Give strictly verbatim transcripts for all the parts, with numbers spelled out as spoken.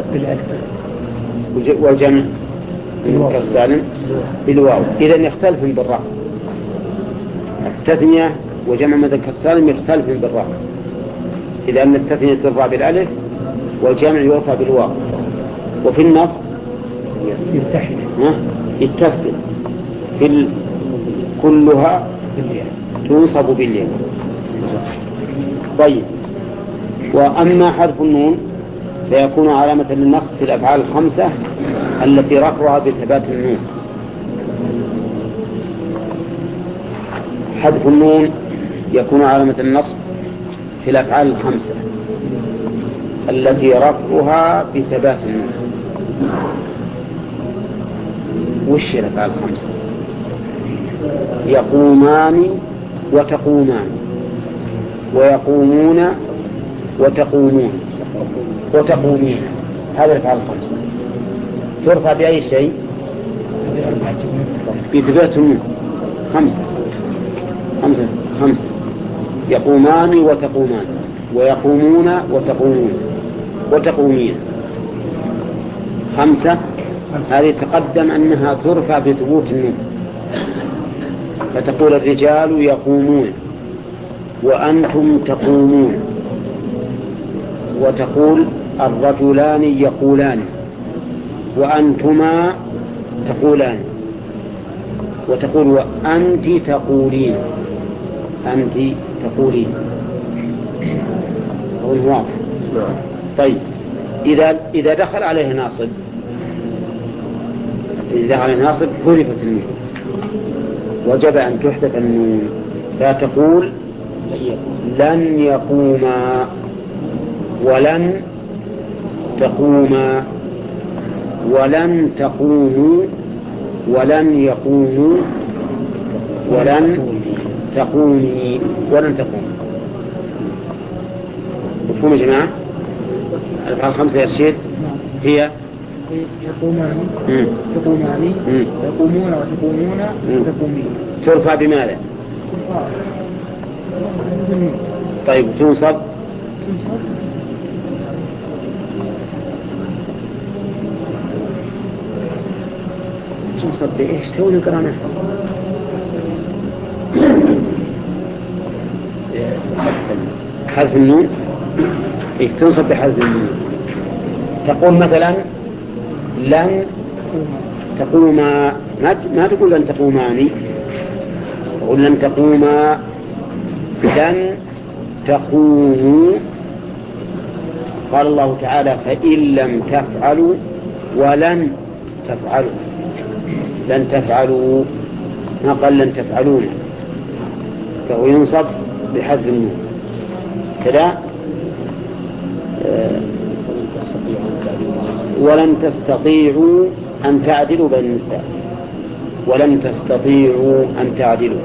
والجمع المذكر السالم بالواو. إذا يختلف بالراء. التثنية وجمع مذكر السالم يختلف بالراء، إذا أن التثنية ترفع بالألف والجمع يرفع بالواو. وفي النص يتحد يتفق في كلها تنصب بالياء. طيب، وأما حرف النون فيكون علامة للنصب في الأفعال الخمسة التي رفعها بثبات النون. حذف النون يكون علامة النصب في الأفعال الخمسة التي رفعها بثبات النون. وش الأفعال الخمسة؟ يقومان وتقومان، ويقومون وتقومون وتقومين. هذه الأفعال الخمسة ترفع بأي شيء؟ بثبات النون. خمسة خمسة خمسة يقومان وتقومان، ويقومون وتقومون وتقومين. خمسة هذه تقدم أنها ترفع بثبوت النون، فتقول الرجال يقومون وأنتم تقومون، وتقول الرجلان يقولان وأنتما تقولان، وتقول وأنت تقولين أنت تقولين. هو الواقع. طيب، إذا إذا دخل عليه ناصب إذا دخل عليه ناصب حذفت النون، وجب أن تحذف النون. لا تقول لن يقوما ولن تقوما ولن تقوموا ولن يقوموا ولن تقومي ولن تقوم. مفهوم يا جماعة؟ الأفعال الخمسة يا رشيد هي يقومان تقومان يقومون وتقومون وتقومين. ترفع بماذا؟ طيب، تنصب تنصب بإيش؟ توني قرانا حذف النون. إيه، تنصب بحذف النون. تقول مثلا لن تقوما، ما تقول لن تقوماني، تقول لن تقوما، لن تقوموا. قال الله تعالى فإن لم تفعلوا ولن تفعلوا، لن تفعلوا، ما قال لن تفعلون، فهو ينصب بحذف النون كذا. ولن تستطيعوا أن تعدلوا بين النساء، ولن تستطيعوا أن تعدلوا.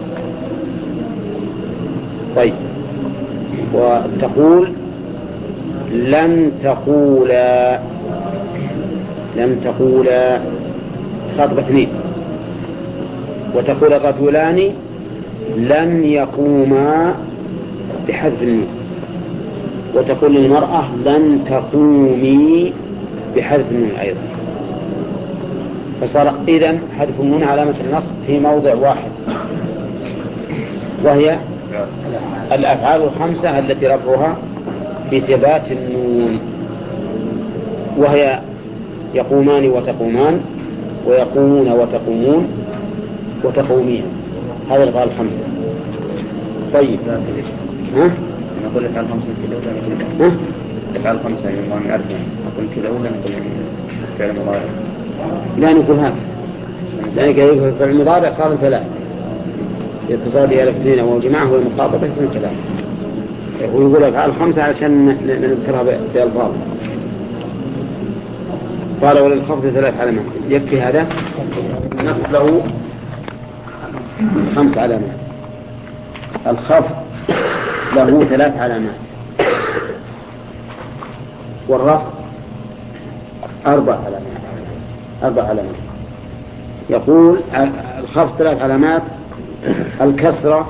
طيب، وتقول لن تقولا، لن تقولا خاطب اثنين. وتقول الرجلان لن يقوما بحذف النون. وتقول للمرأة لن تقومي بحذف النون أيضا. فصار إذن حذف النون علامة النصب في موضع واحد، وهي الأفعال الخمسة التي رفعها بثبات النون، وهي يقومان وتقومان ويقومون وتقومون وتقومين. هذه الأفعال الخمسة. طيب، ها؟ نقول الأفعال الخمسة كذا ولا كذا؟ الأفعال الخمسة يعني ما نعرفها، نقول كذا ولا نقول فعل مضارع؟ لا نقول هذا، لأن كذا فعل المضارع صار ثلاث، يتصل بها الاثنين وجماعه والمخاطب يصير ثلاث. ويقول الأفعال الخمسة عشان نذكرها بألفاظ. قال وللخفض ثلاث علامات. يكفي هذا؟ نصب له خمس علامات. الخفض له ثلاث علامات، والرفع أربع علامات. أربع علامات. يقول الخفض ثلاث علامات: الكسرة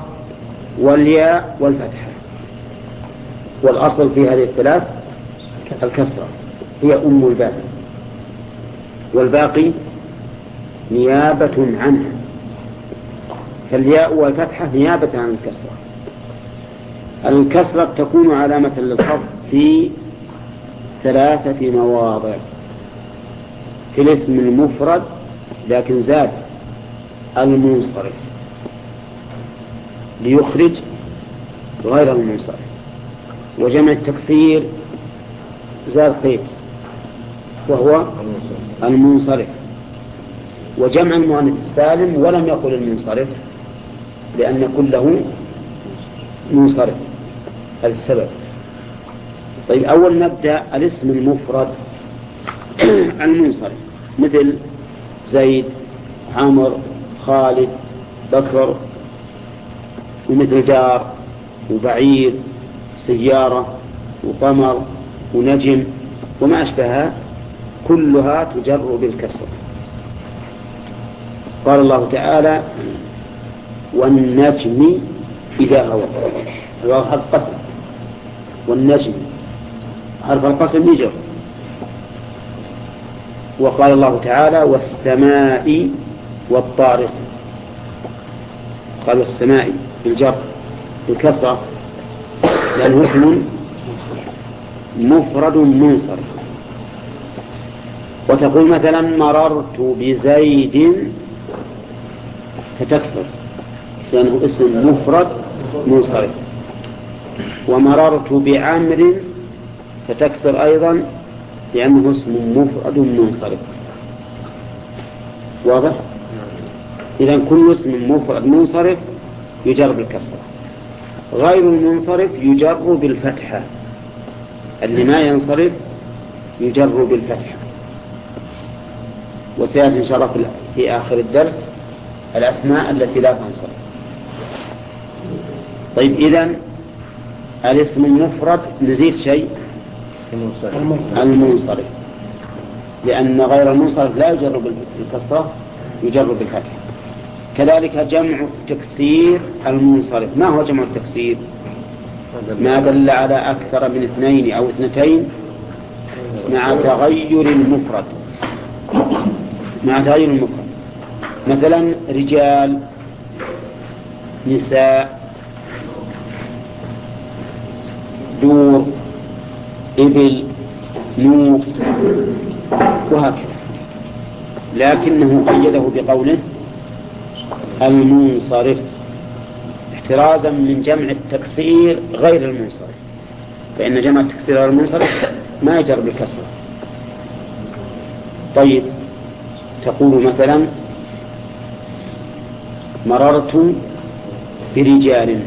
والياء والفتحة، والأصل في هذه الثلاث الكسرة. هي أم الباقي، والباقي نيابة عنها، فالياء والفتحة نيابة عن الكسرة. الكسرة تكون علامة للخفض في ثلاثة مواضع: في الاسم المفرد لكن زاد المنصرف ليخرج غير المنصرف، وجمع التكسير زاد قيد وهو المنصرف، وجمع المؤنث السالم ولم يقل المنصرف لأن كله منصرف. هذا السبب. طيب، أول نبدأ الاسم المفرد المنصرف مثل زيد، عمر، خالد، بكر، ومثل دار وبعير، سيارة وقمر ونجم وما أشبهها، كلها تجر بالكسر. قال الله تعالى: والنجم إذا هوى، هو حرف قسم، والنجم حرف القسم يجر. وقال الله تعالى: والسماء والطارق، قال والسماء بالجر بالكسرة لأنه اسم مفرد منصرف. وتقول مثلا: مررت بزيد، فتكسر لأنه اسم مفرد منصرف. ومررت بعمر، فتكسر أيضا لأنه اسم مفرد منصرف. واضح؟ إذن كل اسم مفرد منصرف يجر بالكسرة. غير المنصرف يجر بالفتحة، اللي ما ينصرف يجر بالفتحة. وسيأتي إن شاء الله في آخر الدرس الأسماء التي لا تنصرف. طيب، إذن الاسم المفرد نزيد شيء، المنصرف، لأن غير المنصرف لا يجر بالكسرة، يجر بالفتح. كذلك جمع التكسير المنصرف. ما هو جمع التكسير؟ ما دل على أكثر من اثنين أو اثنتين مع تغير المفرد، مع تغير المفرد. مثلا رجال، نساء، دور، إبل، نوق، وهكذا. لكنه قيده بقوله المنصرف احترازا من جمع التكسير غير المنصرف، فإن جمع التكسير غير المنصرف ما يجر بالكسرة. طيب، تقول مثلا: مررت برجال،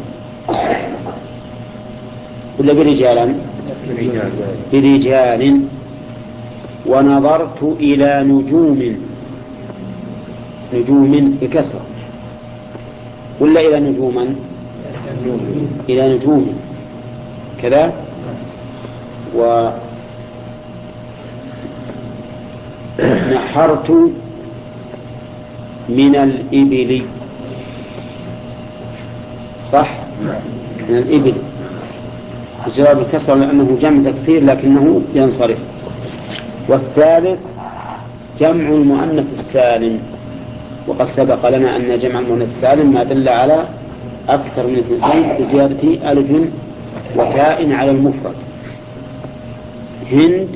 ولا برجالا؟ برجال. ونظرت إلى نجوم، نجوم بكسرة، ولا إلى نجوما؟ إلى نجوم كذا. ونحرت من الإبل، صح؟ من الإبل إجراء بالكسر لأنه جمع تكسير لكنه ينصرف. والثالث جمع المؤنث السالم، وقد سبق لنا أن جمع المؤنث السالم ما دل على أكثر من اثنتين بزيادة ألف وتاء على المفرد. هند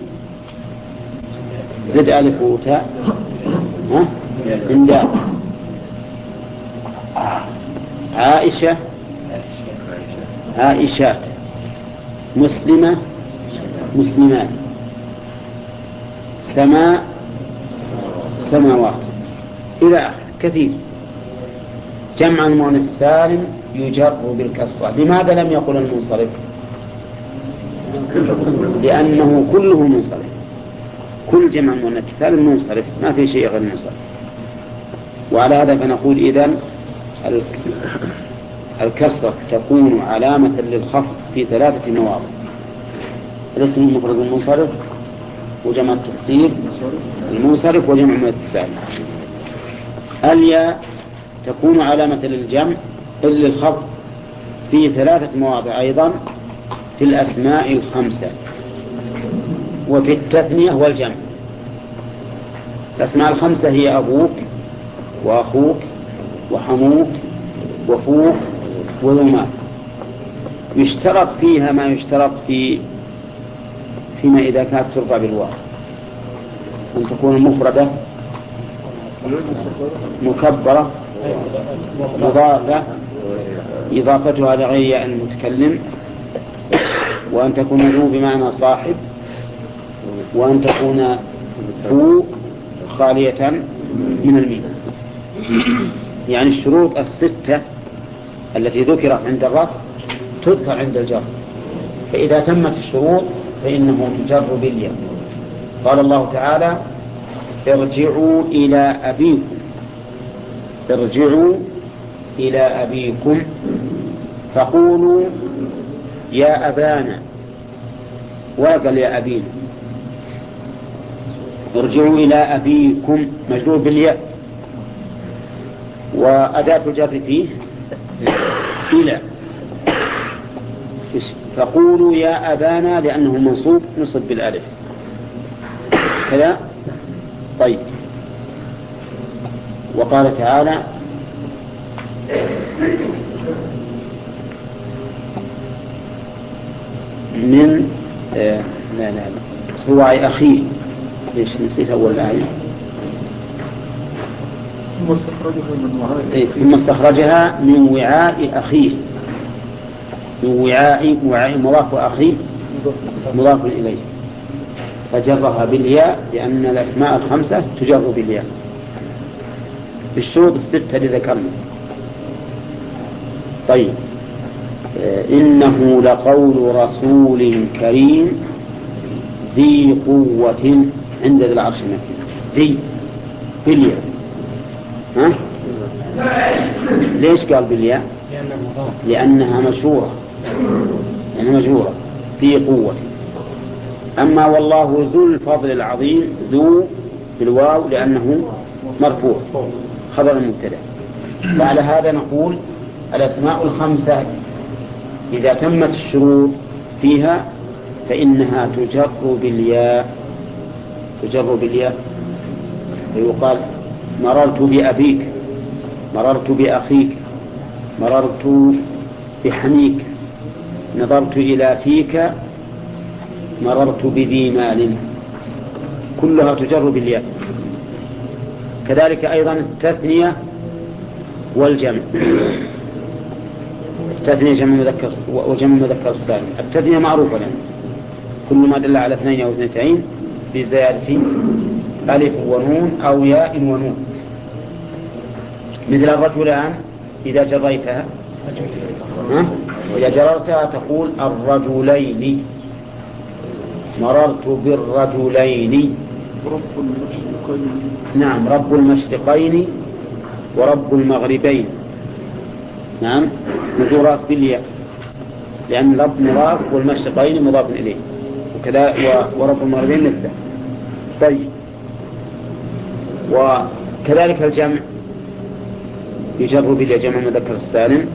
زد ألف وتاء، ها؟ هندات. عائشة عائشات. مسلمة مسلمات. سماء سماوات، إلى آخر كثير. جمع المؤنث السالم يجر بالكسرة. لماذا لم يقل المنصرف؟ لأنه كله منصرف، كل جمع المؤنث السالم منصرف، ما في شيء غير منصرف. وعلى هذا فنقول إذن الكسرة تكون علامة للخفض في ثلاثة مواضع: الاسم المفرد المنصرف، وجمع التكسير المنصرف، وجمع المؤنث السالم. الياء تكون علامة للجمع للخفض في ثلاثة مواضع أيضا في الأسماء الخمسة: وفي التثنية والجمع. الأسماء الخمسة هي أبوك وأخوك وحموك وفوك وذماك. يشترط فيها ما يشترط في فيما إذا كانت ترفع بالواو، أن تكون مفردة مكبرة مضافة إضافتها لغير المتكلم، وأن تكون ذو بمعنى صاحب، وأن تكون فوق خالية من الميم. يعني الشروط الستة التي ذكرت عند الرفع تذكر عند الجر، فإذا تمت الشروط فإنه تجر بالياء. قال الله تعالى ارجعوا إلى أبيكم، ارجعوا إلى أبيكم فقولوا يا أبانا، وقال يا أبينا. ارجعوا إلى أبيكم مجرور بالياء، وأداة الجر فيه إلى. فقولوا يا أبانا لأنه منصوب نصب بالألف كذا. طيب، وقال تعالى من آه لا لا صواع أخيه. ليش نسيت أول آية؟ ثم استخرجها من وعاء أخيه، من وعاء وعاء مضاف وأخيه مضاف إليه، فجرها بالياء لأن الأسماء الخمسة تجر بالياء بالشروط الستة اللي ذكرنا. طيب، إنه لقول رسول كريم ذي قوة عند ذي العرش مكين. ذي بالياء، ها؟ ليش قال بالياء؟ لأنها مشهورة، لأنها مشهورة ذي قوة. أما والله ذو الفضل العظيم، ذو بالواو لأنه مرفوع خبر المبتدأ. وعلى هذا نقول الأسماء الخمسة إذا تمت الشروط فيها فإنها تجر بالياء، تجر بالياء. ويقال مررت بأبيك، مررت بأخيك، مررت بحميك، نظرت إلى فيك، مررت بذي مال، كلها تجر بالياء. كذلك أيضا التثنية والجمع. التثنية جمع مذكر وجمع مذكر سالم. التثنية معروفة لنا، كل ما دل على اثنين أو اثنتين بزيادة ألف ونون أو ياء ونون. مثل الرجلان إذا جريتها، إذا جررتها تقول الرجلين، مررت بالرجلين. نعم، رب المشرقين ورب المغربين. نعم، مجرورات بالياء لأن رب مضاف والمشرقين مضاف إليه، وكذا ورب المغربين مثله. طيب، وكذلك الجمع يجر بالياء، جمع مذكر السالم.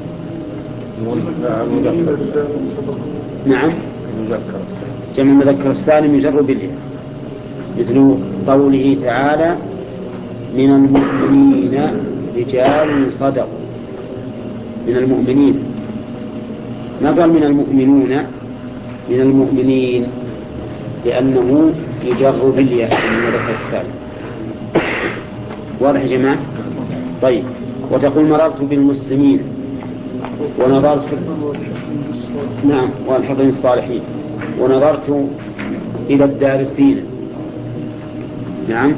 نعم، جمع مذكر السالم يجر بالياء، مثل قوله تعالى من المؤمنين رجال صدقوا. من المؤمنين، ما قال من المؤمنون، من المؤمنين، لأنه يجر بالياء من مذكر السالم. واضح يا جماعة؟ طيب، وتقول مررت بالمسلمين ونظرت، نعم، والحقين الصالحين، ونظرت إلى الدارسين، نعم،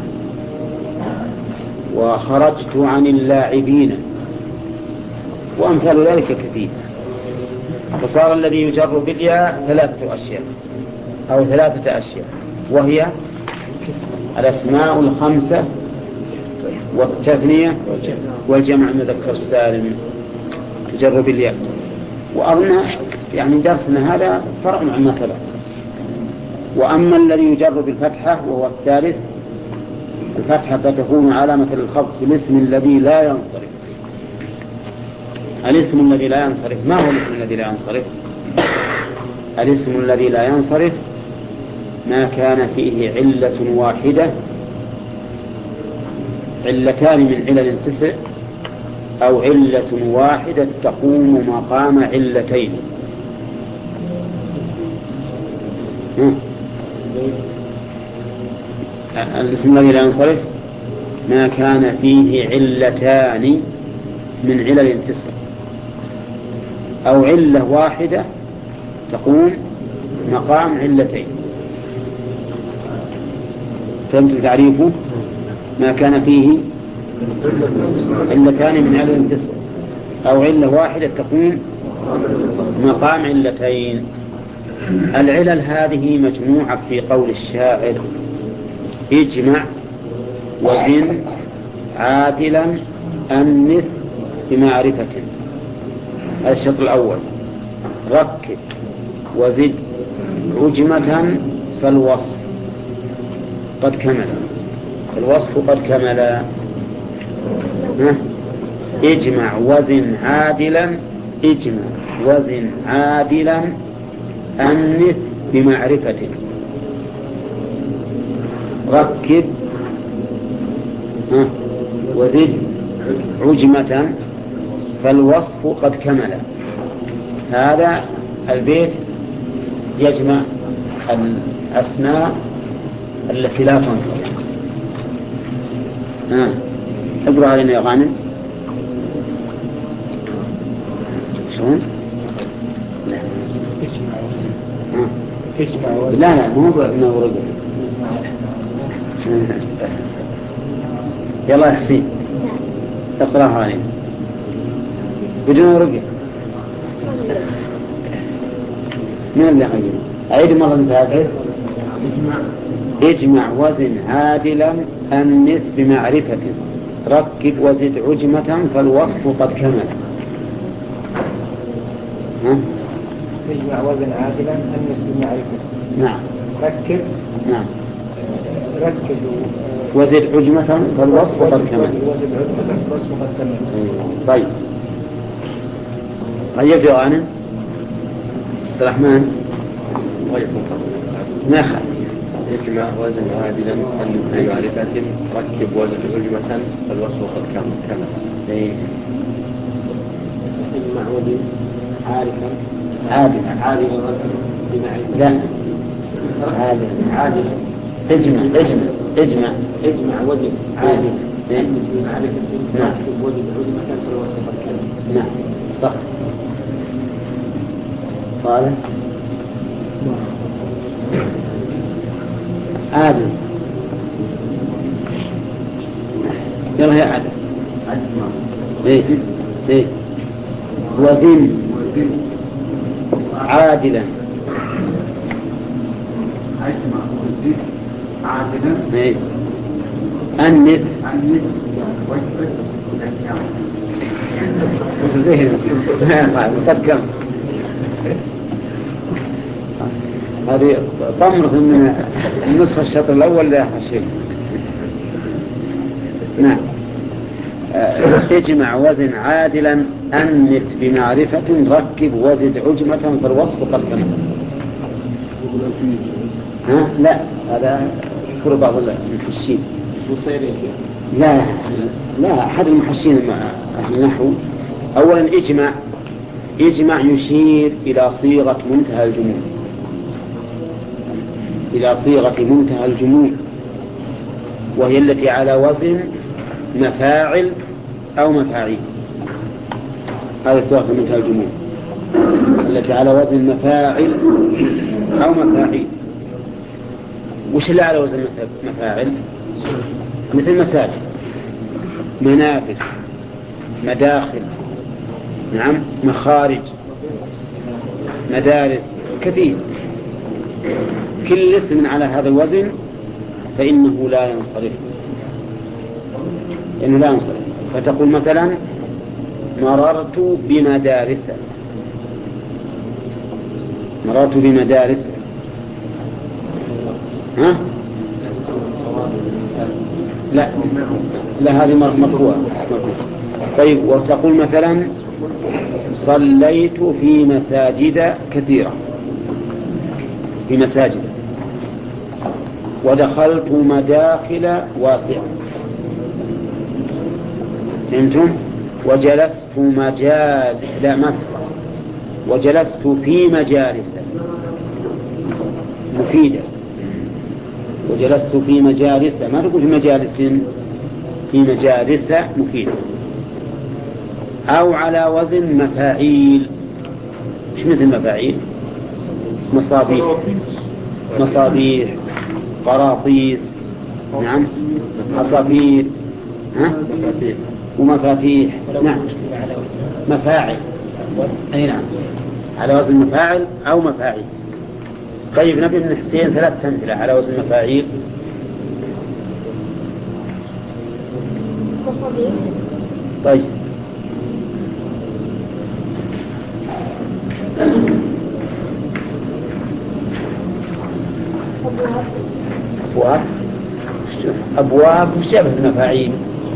وخرجت عن اللاعبين، وأمثال ذلك كثير. فصار الذي يجر بالياء ثلاثة أشياء أو ثلاثة أشياء، وهي الأسماء الخمسة والتثنية والجمع مذكر السالم تجر بالياء. وأظن يعني درسنا هذا فرع عما سبق. وأما الذي يجر بالفتحة وهو الثالث، الفتحة فتكون علامة الخفض في الاسم الذي لا ينصرف. الاسم الذي لا ينصرف، ما هو الاسم الذي لا ينصرف؟ الاسم الذي لا ينصرف ما كان فيه علة واحدة، علتان من علل تسع، أو علة واحدة تقوم مقام علتين. الاسم الذي لا ينصرف ما كان فيه علتان من علل تسع، أو علة واحدة تقوم مقام علتين. فهمت تعريفه؟ ما كان فيه علتان من علل تسع، أو علة واحدة تقوم مقام علتين. العلل هذه مجموعة في قول الشاعر: اجمع وزن عادلا أنث بمعرفة. هذا الشرط الأول. ركب وزد عجمة فالوصف قد كمل، الوصف قد كمل. اجمع وزن عادلا، اجمع وزن عادلا أنث بمعرفة. ركب وزد عجمة فالوصف قد كمل. هذا البيت يجمع الأسماء التي لا تنصرف. ها اقرأ علينا يا غانم. شلون؟ لا لا لا مو بأنه رجل. يلا يا حسين اقرأها علينا بدون رجل. من اللي غيره؟ أعيد مرة ثالثة. اجمع وزن عادلا أنث بمعرفة. ركب وزد عجمة فالوصف قد كمل. ها؟ اجمع وزن عادلا أنث بمعرفة. نعم. ركب. نعم. ركب وزد عجمة فالوصف قد كمل. وزد عجمة فالوصف قد كمل. طيب. غيب يا غانم. عبد الرحمن. ما خالف. اجمع وزن عادلا أنث بمعرفة. ركب وزن عجمة فالوصف قد كمل. اجمع وزن عارفا عادلا عادلا بمعرفة. لا عادلا عادلا. اجمع اجمع اجمع اجمع وزن عادلا نعم. بمعرفة. نعم. ركب وزن عجمة فالوصف قد كمل. نعم صح. قال عادل. يلا يا عادل. ايه ايه وزن عادلا. عادلا. ايه أنث قد كم. هذه طمرة من النصف الشطر الأول لا حشيل. نعم. اجمع وزن عادلا أنث بمعرفة. ركب وزد عجمة فالوصف قد كمل. ها لا هذا يذكر بعض المحشين. لا لا أحد المحشين أهل النحو. أولا اجمع اجمع يشير إلى صيغة منتهى الجموع، إلى صيغة منتهى الجموع، وهي التي على وزن مفاعل أو مفاعيل. هذه صيغة منتهى الجموع التي على وزن مفاعل أو مفاعيل. وش اللي على وزن مفاعل؟ مثل مساجد، منافذ، مداخل، نعم، مخارج، مدارس، كثير. كل اسم على هذا الوزن فإنه لا ينصرف، إنه لا ينصرف. فتقول مثلا مررت بمدارس، مررت بمدارس. ها؟ لا لا هذه مرفوعة. طيب وتقول مثلا صليت في مساجد كثيرة، في مساجد. ودخلت مداخل واسعة. فهمتم؟ وجلست مجال لا ما تصلح. وجلست في مجالس مفيدة. وجلست في مجالس ما تقول في مجالس، في مجالس مفيدة. أو على وزن مفاعيل. مش مثل مفاعيل؟ مصابيح، مصابيح، قراطيس، نعم، عصافير، ها؟ ومفاتيح، نعم، مفاعل، أي نعم، على وزن مفاعل أو مفاعيل. طيب نبي من حسين ثلاث أمثلة على وزن مفاعيل. طيب أبواب، أبواب مشابه المفاعيل.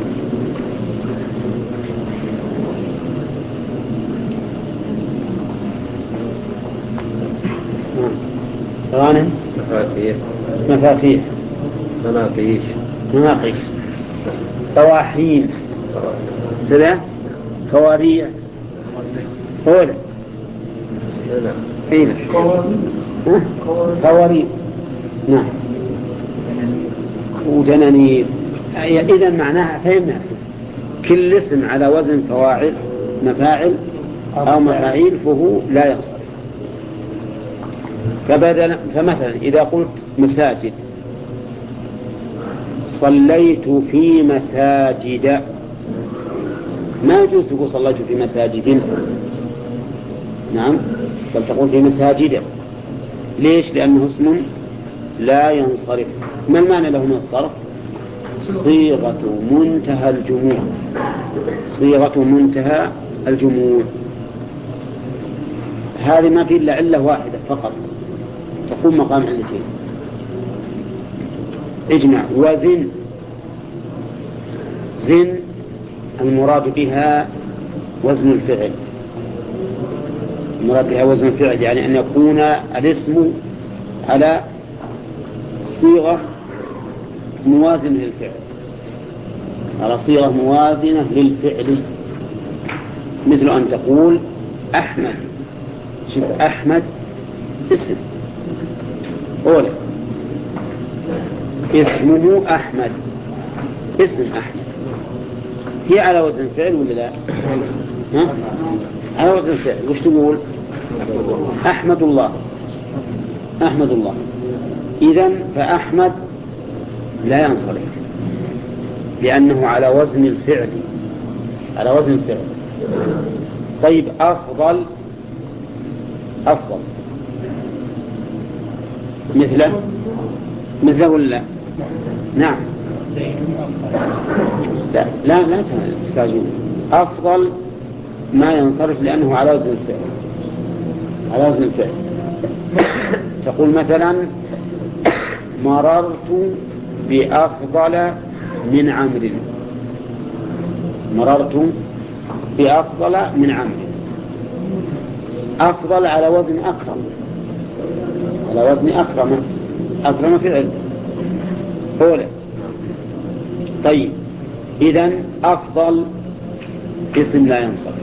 غانم مفاتيح، مفاتيح، مناقيش، مناقيش، طواحين، سلام، كواريع، أولى، فين كواريع، نعم، ودنانير. إذا معناها فهمنا كل اسم على وزن فواعل مفاعل أو مفاعيل فهو لا ينصرف. فبدل فمثلا إذا قلت مساجد، صليت في مساجد، ما يجوز تقول صليت في مساجد، نعم، بل تقول في مساجد. ليش؟ لأنه اسم لا ينصرف. ما المعنى له من الصرف؟ صيغة منتهى الجموع، صيغة منتهى الجموع. هذه ما في إلا علة واحدة فقط تقوم مقام علتين. اجمع وزن، زن المراد بها وزن الفعل، المراد بها وزن الفعل يعني أن يكون الاسم على صيغة موازنة للفعل، على صيغة موازنة للفعل. مثل أن تقول أحمد، شوف أحمد اسم أولا، اسمه أحمد، اسم أحمد، هي على وزن الفعل ولا لا؟ ها؟ على وزن الفعل. وش تقول؟ أحمد الله، أحمد الله. إذن فأحمد لا ينصرف لأنه على وزن الفعل، على وزن الفعل. طيب أفضل، أفضل مثله، مثله ولا نعم؟ لا لا لا تستعجلون. أفضل ما ينصرف لأنه على وزن الفعل، على وزن الفعل. تقول مثلا مررت بأفضل من عمرو، مررت بأفضل من عمرو. أفضل على وزن أكرم، على وزن أكرم، أكرم فعل أولى. طيب إذن أفضل اسم لا ينصرف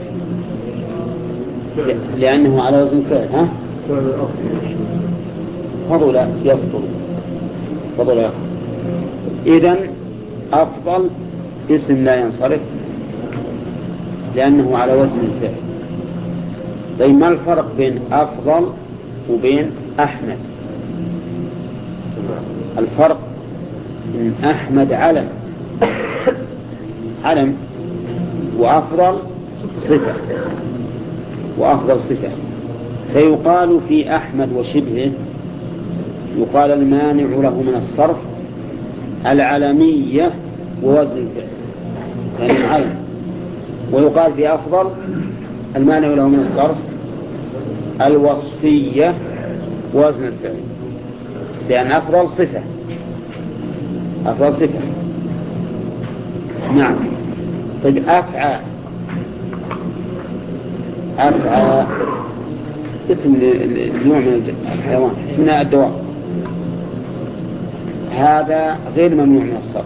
لأنه على وزن فعل. ها؟ فضل يفضل، فضل يفضل. إذن أفضل اسم لا ينصرف لأنه على وزن الفعل. طيب ما الفرق بين أفضل وبين أحمد؟ الفرق إن أحمد علم، علم، وأفضل صفة، وأفضل صفة. فيقال في أحمد وشبهه، يقال المانع له من الصرف العلمية ووزن الفعل، يعني العلم. ويقال في أفضل المانع له من الصرف الوصفية ووزن الفعل، لأن أفضل صفة، أفضل صفة. نعم. طيب أفعى، أفعى اسم نوع من الحيوان من الدواب. هذا غير ممنوع من الصرف،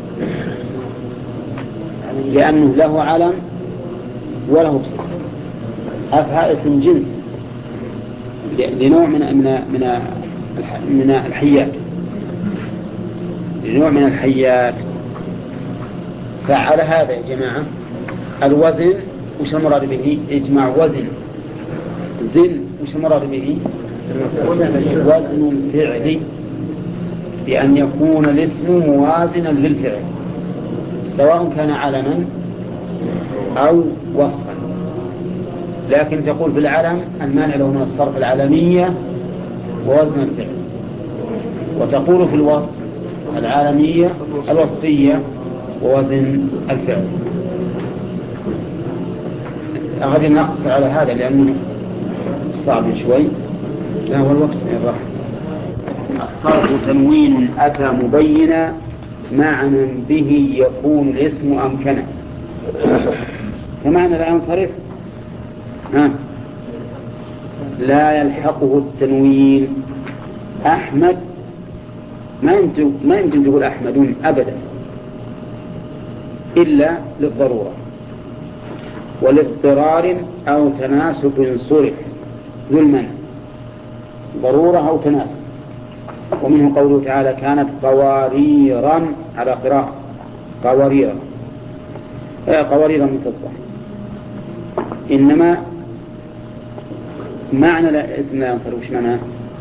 لأنه له علم وله بصفة. أفعى اسم جنس لنوع من من من من الحيات، لنوع من الحيات. فعلى هذا يا جماعة الوزن وش المراد به؟ اجمع وزن. زن وش المراد به؟ وزن الفعل، بأن يكون الاسم موازنا للفعل سواء كان علما أو وصفا. لكن تقول في العلم المانع له من الصرف العالمية ووزن الفعل، وتقول في الوصف العالمية الوصفية ووزن الفعل. أغدي نقص على هذا لأنه صعب شوي. لا هو الوقت من الراحة. الصرف تنوين أتى مبينا معنى به يكون الاسم أمكنا. فمعنى لا ينصرف ها لا يلحقه التنوين. أحمد ما يمكن ما يمكن تقول أحمد أبدا إلا للضرورة ولاضطرار أو تناسب صرف ذو المنع، ضرورة أو تناسب. ومنه قوله تعالى كانت قواريرا على قراءة قواريرا قواريرا من فضة. إنما معنى لا اسم لا ينصرف وش معناه؟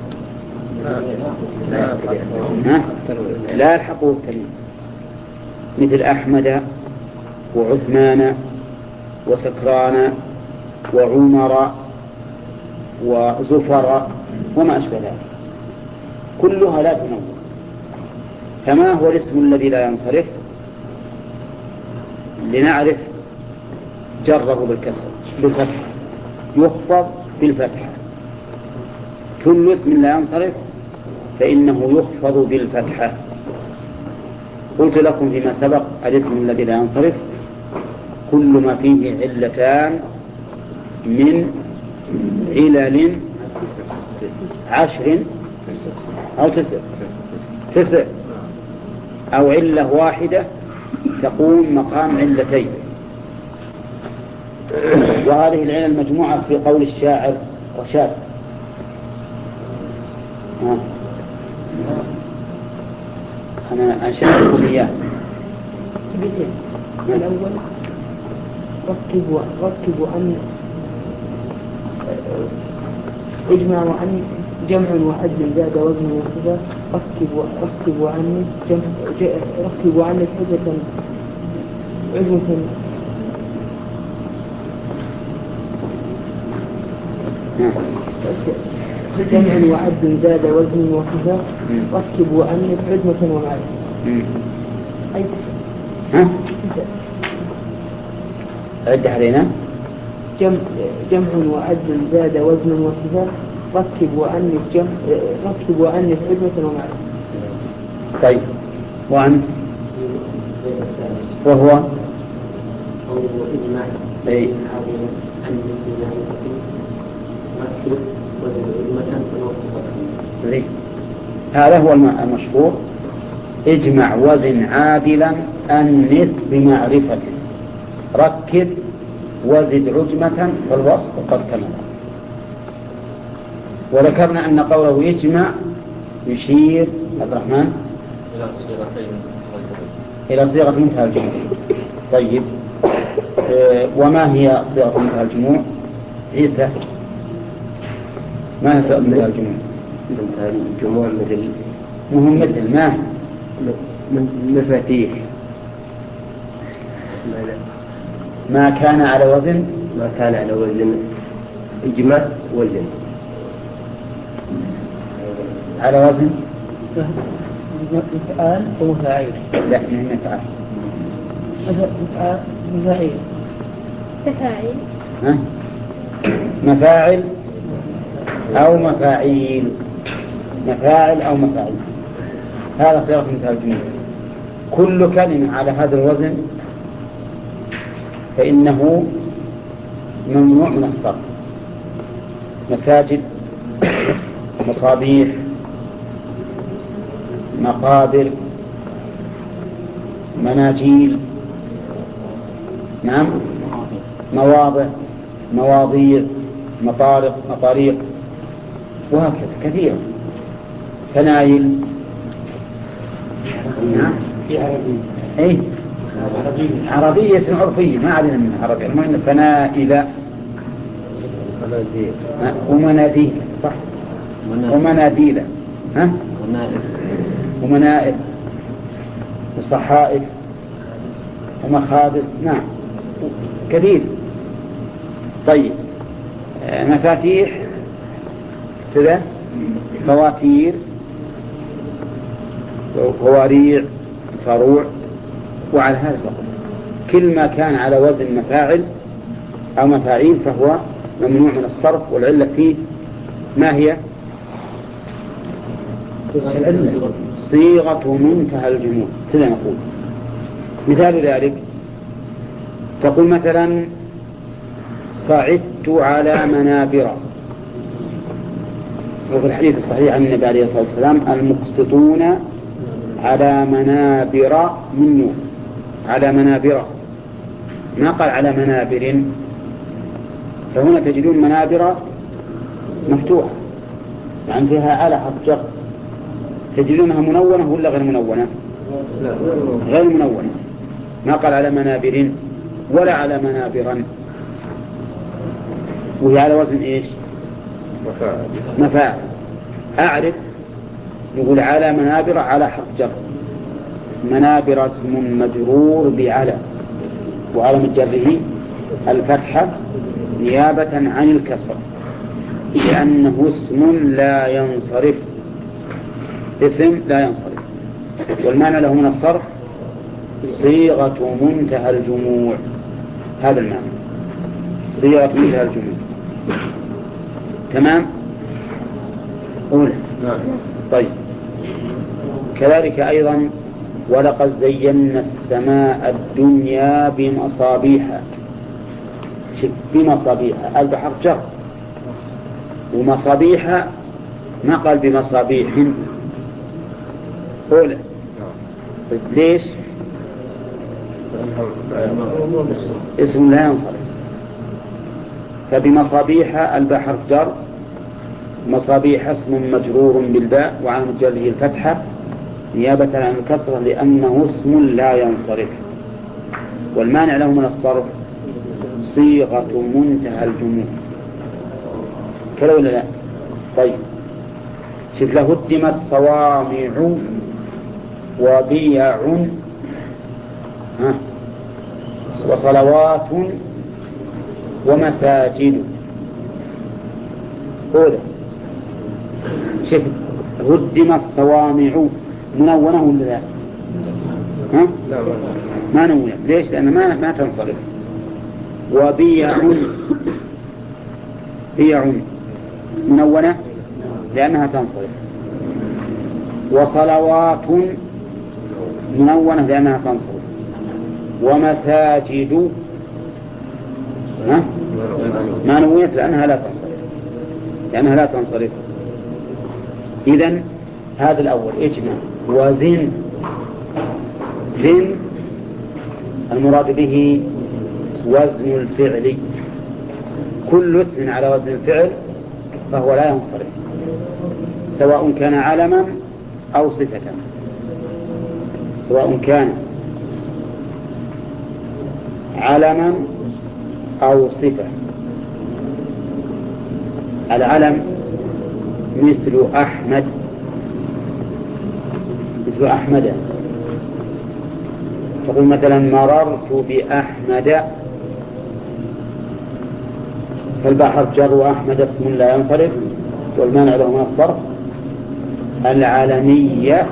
لا يلحقه التنوين، مثل أحمد وعثمان وسكران وعمر وزفر وما أشبه ذلك، كلها لا تنوع. فما هو الاسم الذي لا ينصرف؟ لنعرف جره بالكسر بالفتح، يخفض بالفتحة. كل اسم لا ينصرف فإنه يخفض بالفتحة. قلت لكم فيما سبق الاسم الذي لا ينصرف كل ما فيه علتان من علل عشر أو تسع تسع أو علة واحدة تقوم مقام علتين. وهذه العلل المجموعة في قول الشاعر رشاد آه. أنا أنشأتكم إياه. الأول ركب ركب وأن اجمع وأن جمع وعدل زاد وزن وصفة. ركب ركب وأن جمع ركب وأن حجة عجوة جمع وعد زاد وزن وصفة. ركب وأن عجمة ومعرفة. أي ها؟ عد علينا. جمع جمع وعدل زاد وزن وصفة. ركب وأنف جمع ركب وأنف عدوة ومعرفة. طيب وأن وهو أو إجماع أي زين. هذا هو المشهور. اجمع وزن عادلا أنث بمعرفة. ركب وزد عجمة فالوصف قد كمل. وذكرنا أن قوله يجمع يشير عبد الرحمن إلى صيغة منتهى الجموع. طيب اه وما هي صيغة منتهى الجموع؟ عيسى ما هي صيغة منتهى الجموع؟ منتهى الجموع مثل مهم مثل ما مفاتيح ما كان على وزن ما كان على وزن إجماع وزن على وزن مفعال ومفاعيل. لا من مفعال مفاعيل تفاعيل ها مفاعل أو مفاعيل مفاعل أو مفاعيل. هذا صيغة منتهى الجموع. كل كلمة على هذا الوزن فإنه ممنوع من الصرف. مساجد مصابيح مقابر مناجيل، نعم، مواضع، مواضيع، مطارق، مطاريق، وهكذا كثير. فنايل، نعم، اي عربية عرفية ما علينا من عربية. المهم فنائل ومناديل، صح، ومناديل، ها، ومنائل وصحائف ومخابر، نعم كثير. طيب مفاتيح كذا، فواتير، فواريع، فروع. وعلى هذا فقط كل ما كان على وزن مفاعل أو مفاعيل فهو ممنوع من الصرف. والعلة فيه ما هي؟ العلة صيغة منتهى الجموع. كذا نقول. مثال ذلك تقول مثلا صعدت على منابر، وفي الحديث الصحيح عن النبي عليه الصلاة والسلام المقسطون على منابر من نور، على منابر، ما قال على منابر. فهنا تجدون منابر مفتوحة يعني فيها على حرف جر، تجدونها منونة ولا غير منونة؟ غير منونة. ما قال على منابر ولا على منابرا، وهي على وزن ايش؟ مفاعل. أعرف نقول على منابر على حرف جر. منابر اسم مجرور بعلى، وعلى جره الفتحة نيابة عن الكسر، لأنه اسم لا ينصرف، اسم لا ينصرف. والمعنى له من الصرف صيغة منتهى الجموع. هذا المعنى، صيغة منتهى الجموع. تمام؟ أولى. طيب كذلك أيضا ولقد زينا السماء الدنيا بمصابيح. شوف بمصابيح البحر جر، ومصابيح ما قال بمصابيح. أولى. طيب ليش؟ اسم لا ينصرف. فبمصابيح البحر جر، مصابيح اسم مجرور بالباء وعلى جره الفتحة نيابة عن الكسرة لأنه اسم لا ينصرف. والمانع له من الصرف صيغة منتهى الجموع. كلا ولا لا؟ طيب شوف لهدمت صوامع وبيع وصلوات ومساجد. أولى. شوف هدمت صوامع منونة ولا لا؟ ها؟ ما نونة. ليش؟ لأن ما ما تنصرف. وبيع، بيع منونة لأنها تنصرف. وصلوات منونة لأنها تنصرف. ومساجد ها؟ ما نونت لأنها لا تنصرف، لأنها لا تنصرف. إذن هذا الأول اجمع. وزن، زن المراد به وزن الفعل. كل اسم على وزن الفعل فهو لا ينصرف، سواء كان علما أو صفة. سواء كان علما أو صفة. العلم مثل أحمد، مثل أحمد. تقول مثلا مررت بأحمد، فالبحر جر وأحمد اسم لا ينصرف. والمانع له من الصرف العالمية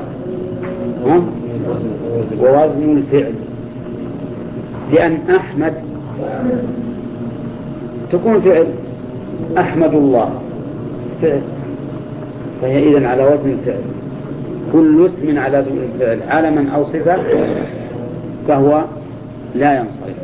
ووزن الفعل، لأن أحمد تكون فعل، أحمد الله فعل، فهي إذن على وزن الفعل. كل اسم على وزن الفعل علما أو صفة فهو لا ينصرف.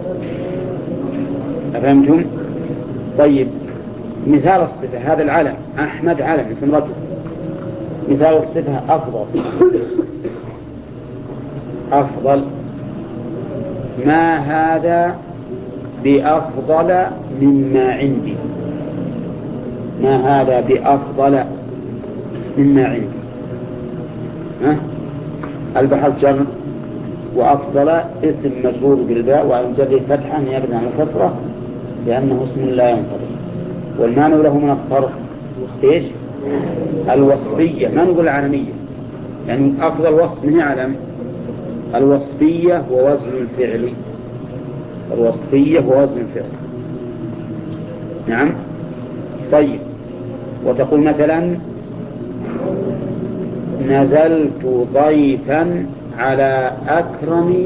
أفهمتم؟ طيب مثال الصفة هذا العلم أحمد علم اسم رجل. مثال الصفة أفضل، أفضل. ما هذا بأفضل مما عندي، ما هذا بأفضل مما عندي. ها؟ البحر جر، وأفضل اسم مجرور بالباء وعلى جره فتحة نيابة عن الكسرة لأنه اسم لا ينصرف. والمانع له من الصرف إيش؟ الوصفية، ما نقول العالمية، يعني أفضل وصف من يعلم الوصفية ووزن الفعل، الوصفية ووزن الفعل. نعم. طيب، وتقول مثلا نزلت ضيفا على أكرم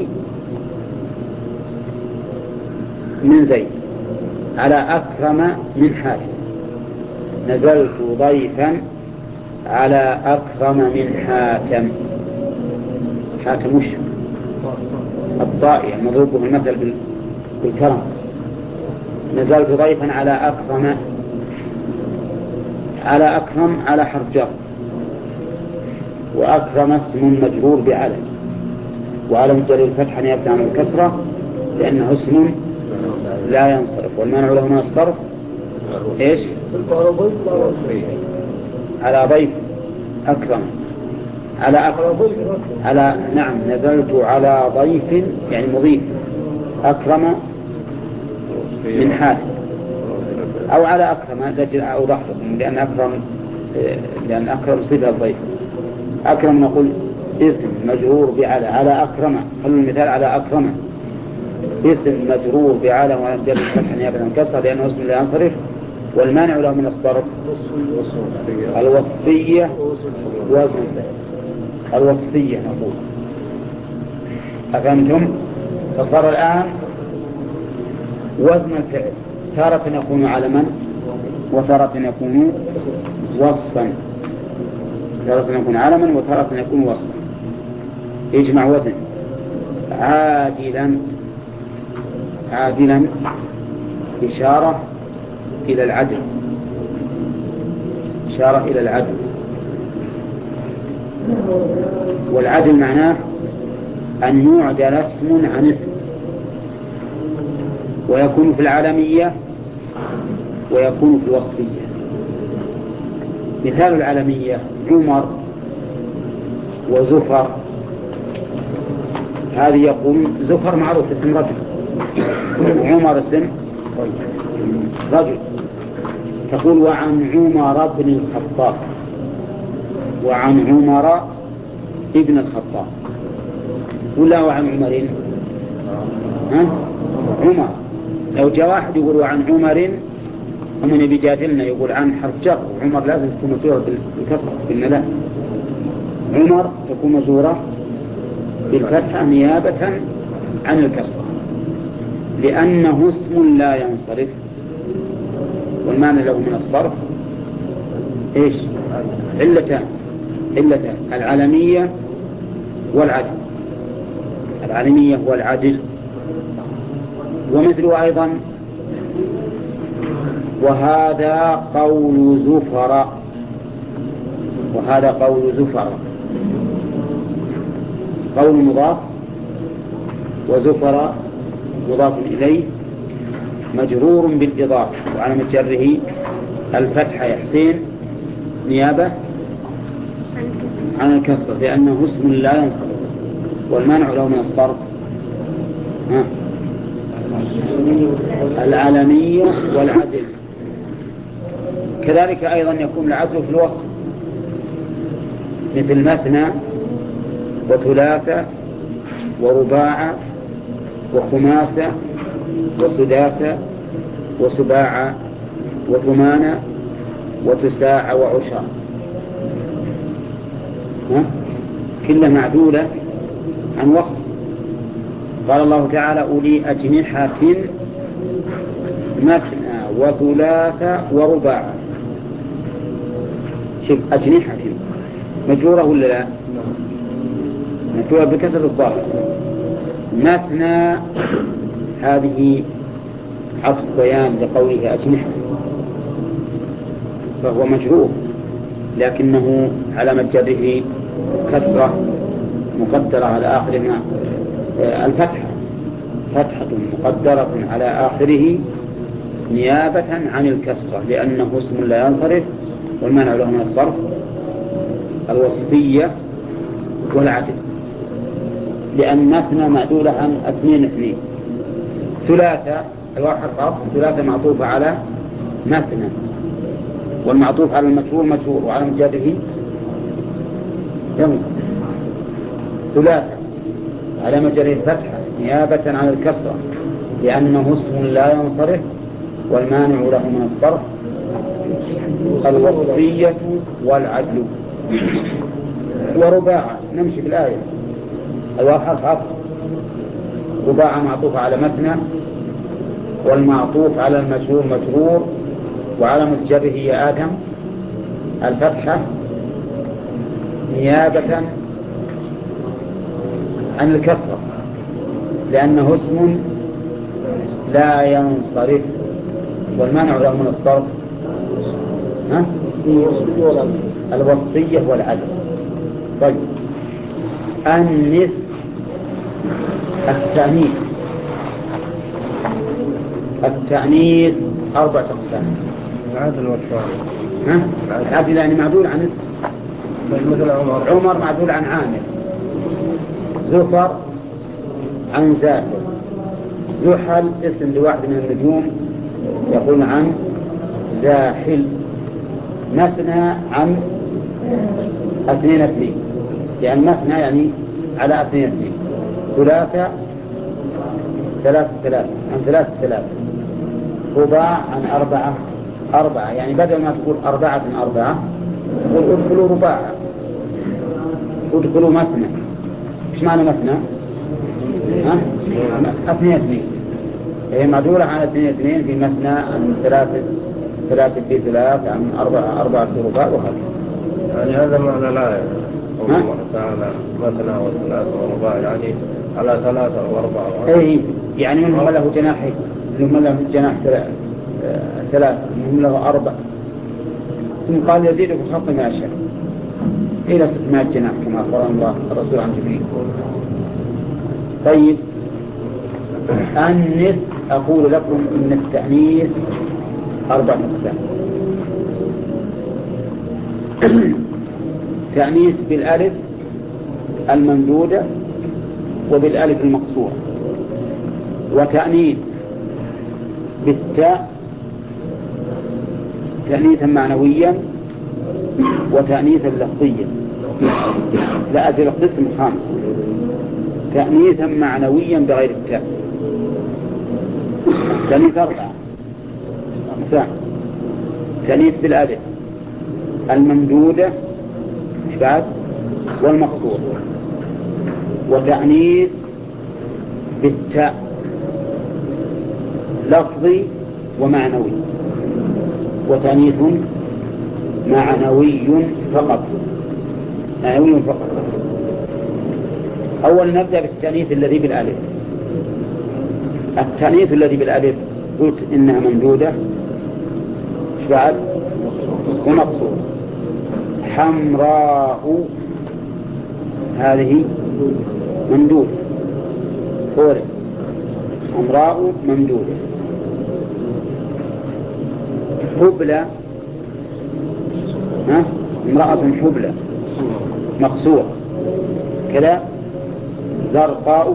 من زيد، على أكرم من حاتم. نزلت ضيفا على أكرم من حاتم. حاتم وش؟ الطائي المضروب به المثل بالكرم. نزلت ضيفا على أكرم، على أكرم على حرف جر، وأكرم اسم مجرور بعلى، وعلى مجرد الفتحة نيابة عن الكسرة لأنه اسم لا ينصرف. والمانع له من الصرف إيش؟ على ضيف أكرم، على أكرم، على نعم نزلت على ضيف يعني مضيف أكرم من حاتم، أو على أكرم لجل أوضح لكم لأن أكرم لأن أكرم صفة الضيف. أكرم نقول اسم مجرور بعلى، على أكرم، خلوا المثال على أكرم اسم مجرور بعلى وأنجل الفتح نيابة عن كسرة لأنه اسم لا ينصرف. والمانع له من الصرف الوصفية وزن الوصفية نقول. أفهمتم؟ فصار الآن وزن الفعل تارة يكون علما وتارة يكون وصفا، تارة يكون علما وتارة يكون وصفا. يجمع وزن عادلا، عادلا إشارة إلى العدل، إشارة إلى العدل. والعدل معناه أن يعدل اسم عن اسم، ويكون في العالمية ويكون في الوصفية. مثال العالمية عمر وزفر، هذه يقول زفر معروف اسم رجل وعمر اسم رجل. تقول وعن عمر بن الخطاب، وعن عمر ابن الخطاب، ولا وعن عمر؟ ها؟ عمر. لو جاء واحد يقول وعن عمر ومن بيجادلنا يقول عن حرف جر، عمر لازم تكون مجرورة بالكسر، قلنا لا، عمر تكون مجرورة بالفتحة نيابة عن الكسر لأنه اسم لا ينصرف. والمعنى له من الصرف إيش؟ علتان، علتان العالمية والعدل. العالمية والعدل. ومثله أيضا وهذا قول زفر، وهذا قول زفر، قول مضاف وزفر مضاف إليه مجرور بالإضافة وعلى مجره الفتحة يحسين نيابة عن الكسر لأنه اسم لا ينصرف. والمانع له من الصرف ها؟ العالمية والعدل. كذلك أيضا يكون العدل في الوصف مثل مثنى وثلاثة ورباع وخماسة وسداسة وسباع وثمانة وتساع وعشر، كلها معدولة عن وصف. قال الله تعالى أولي أجنحة مثنى وثلاثة ورباع. شوف أجنحة مجرورة ولا لا؟ مجرورة بكسر الظاهر. مثنى هذه عطف بيان لقوله أجنحة، فهو مجرور لكنه على مجره كسرة مقدرة على آخرها الفتحة، فتحة مقدرة على آخره نيابة عن الكسرة، لأنه اسم لا ينصرف والمانع له من الصرف الوصفية والعدل، لأن مثنى معدولة عن اثنين اثنين. ثلاثة الواحد حرف ثلاثة معطوفة على مثنى، والمعطوف على المشهور مشهور، وعلى مجاده يوم. ثلاثة على مجرد فتحة نيابة عن الكسرة، لأنه اسم لا ينصرف والمانع له من الصرف الوصفية والعدل. ورباعة نمشي في الآية. الواحد حرف رباعة معطوفة على مثنى، والمعطوف على المشهور مجرور، وعلى متجره هي آدم الفتحة نيابة عن الكسرة، لأنه اسم لا ينصرف والمانع له من الصرف ها؟ الوصفية والعدل. طيب النث التأنيث. التأنيث أربعة أقسام. العدل والشعر. ها؟ العدل يعني معدول عن اسم، مثل عمر. عمر معدول عن عامر. زفر عن زاهر. زحل اسم لواحد من النجوم يقول عن زاحل. مثنى عن اثنين اثنين، يعني مثنى يعني على اثنين اثنين. ثلاثة ثلاثة ثلاثة عن ثلاثة ثلاثة. رباع عن أربعة أربعة، يعني بدل ما تقول أربعة أربعة تقول ادخلوا رباعة، ادخلوا مثنى. ايش معنى مثنى؟ ها؟ اثنين اثنين، هي معدولة عن اثنين اثنين في مثنى، عن ثلاثة ثلاثة في ثلاثة، عن أربعة أربعة في رباع وهكذا. يعني هذا معنى لا قول الله تعالى مثنى وثلاثة ورباع، يعني على ثلاثة وأربعة. أي يعني منهم له جناحين، منهم له جناح ثلاث، منهم له أربع، ثم قال يزيد في الخلق ما يشاء إلى ستمائة جناح كما أخبر الله الرسول عن جبريل. طيب النث أقول لكم إن التأنيث أربع أقسام. تأنيث بالألف الممدودة وبالألف المقصورة، وتأنيث بالتاء تأنيثا معنويا وتأنيثا لفظيا. لا أجل قسم خامس، تأنيثا معنويا بغير التاء. تأنيث أربعة أقسام: تأنيث بالألف الممدودة بعد والمقصورة، وتأنيث بالتاء لفظي ومعنوي، وتأنيث معنوي فقط معنوي فقط. أول نبدأ بالتأنيث الذي بالألف. التأنيث الذي بالألف قلت إنها ممدودة بعد ومقصورة. حمراء هذه ممدودة، فورة حمراء ممدودة. حبلى ها امرأة حبلى مقصورة كذا. زرقاء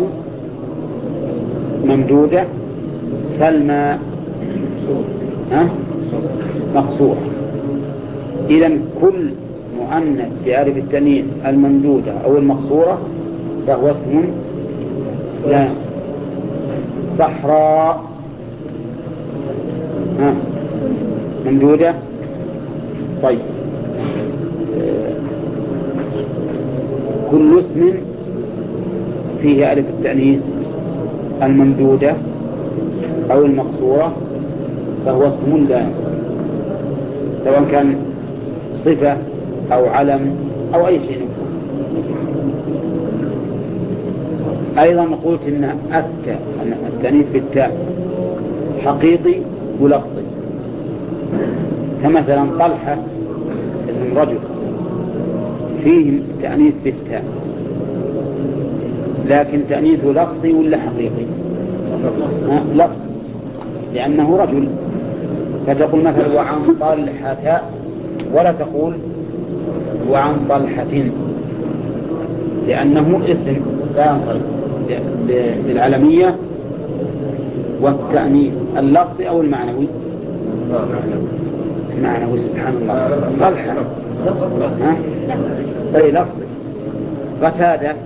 ممدودة. سلمى ها مقصورة. إذن كل مؤنث بألف التأنيث الممدودة أو المقصورة فهو اسم لا. صحراء ها ممدودة. طيب كل اسم فيه ألف التأنيث الممدودة أو المقصورة فهو اسم لا ينصرف، سواء كان صفة أو علم أو أي شيء. أيضا قلت إن التاء التأنيث بالتاء حقيقي ولفظي، كمثلا طلحة اسم رجل فيه تأنيث بالتاء لكن تأنيثه لفظي ولا حقيقي؟ لفظ، لأنه رجل، فتقول مثلا وعن طلحة، ولا تقول وعن طلحة، لأنه اسم لا ينصرف للعلمية والتأنيث اللفظي أو المعنوي. المعنوي سبحان الله. طلحة أي لفظي. قتادة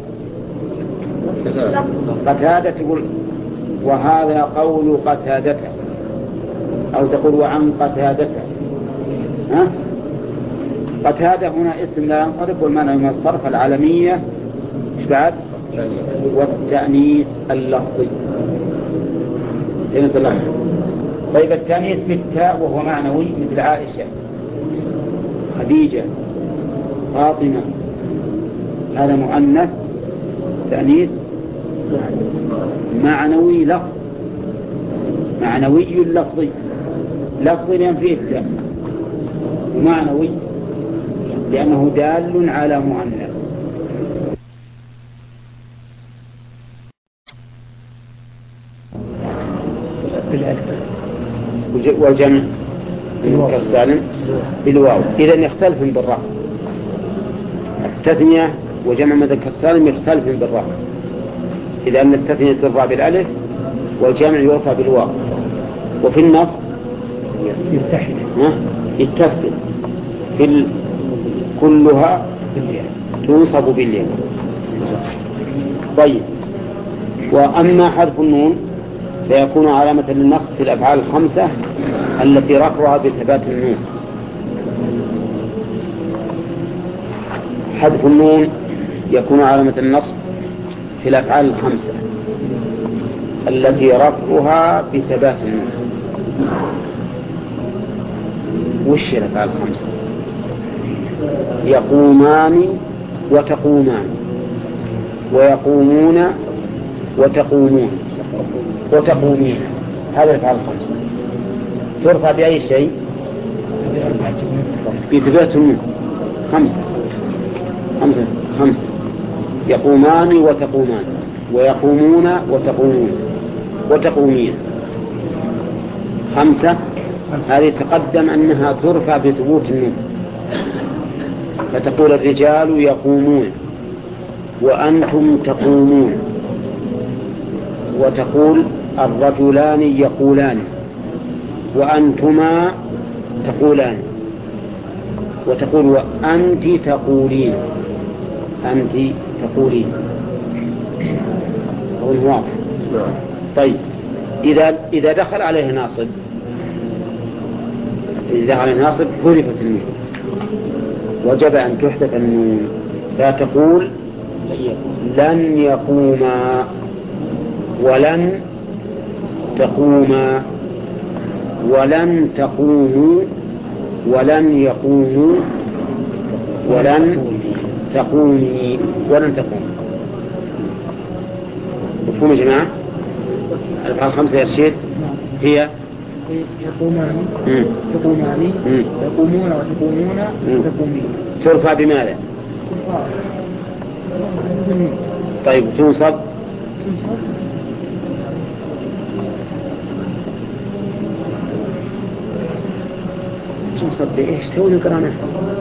قتادة تقول وهذا قول قتادة، أو تقول وعن قتادة. ها؟ قتادة هنا اسم لا ينصرف والمعنى من الصرف العالمية إيش بعد؟ والتأنيث اللفظي. تأنيث اللفظي. طيب التأنيث بالتاء وهو معنوي مثل عائشة، خديجة، فاطمة، هذا مؤنث تأنيث معنوي لفظ، معنوي لفظي. لفظي لأن فيه التاء، ومعنوي لأنه دال على مؤنث. والجمع المذكر السالم بالواو. إذا يختلف بالراء. التثنية وجمع المذكر السالم يختلف بالراء، إذا أن التثنية ترفع بالألف والجمع يرفع بالواو. وفي النصب يتحد يتفق في كلها تنصب بالياء. طيب، وأما حذف النون فيكون علامة للنصب في الأفعال الخمسة التي رفعها بثبات النون. حذف النون يكون علامة النصب في الأفعال الخمسة التي رفعها بثبات النون. وش الأفعال الخمسة؟ يقومان وتقومان، ويقومون وتقومون، وتقومين. هذا الأفعال الخمسة ترفع بأي شيء؟ بثبات النون. خمسة خمسة خمسة يقومان وتقومان، ويقومون وتقومون، وتقومين. خمسة. هذه تقدم أنها ترفع بثبوت النون، فتقول الرجال يقومون وأنتم تقومون، وتقول الرجلان يقولان وأنتما تقولان، وتقول وأنت تقولين، أنت تقولين. هو الواضح. طيب، إذا إذا دخل عليه ناصب، إذا دخل عليه ناصب حذفت النون، وجب أن تحذف النون. لا تقول لن يقوما ولن تقوما ولن تقوموا ولن يقوموا ولن تقومي ولن تقوم. مفهوم يا جماعة؟ الأفعال الخمسة يا رشيد هي يقومان تقومان يقومون وتقومون وتقومين. ترفع بماذا؟ طيب، تنصب تنصب بإيش؟ توني قرانا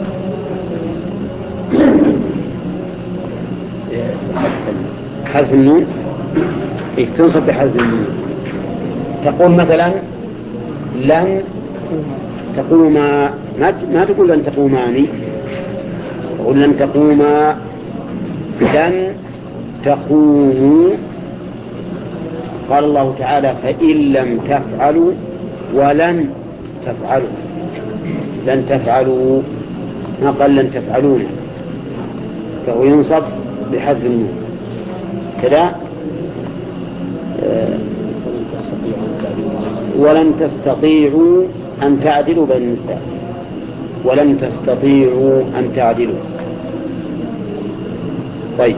حذف النون. إيه تنصب بحذف النون. تقول مثلا لن تقوما، ما تقول لن تقوماني، تقول لن تقوما، لن تقوموا. قال الله تعالى فإن لم تفعلوا ولن تفعلوا، لن تفعلوا، ما قال لن تفعلون، فهو ينصب بحذف النون كذا. ولن تستطيعوا أن تعدلوا بين النساء، ولن تستطيعوا أن تعدلوا. طيب،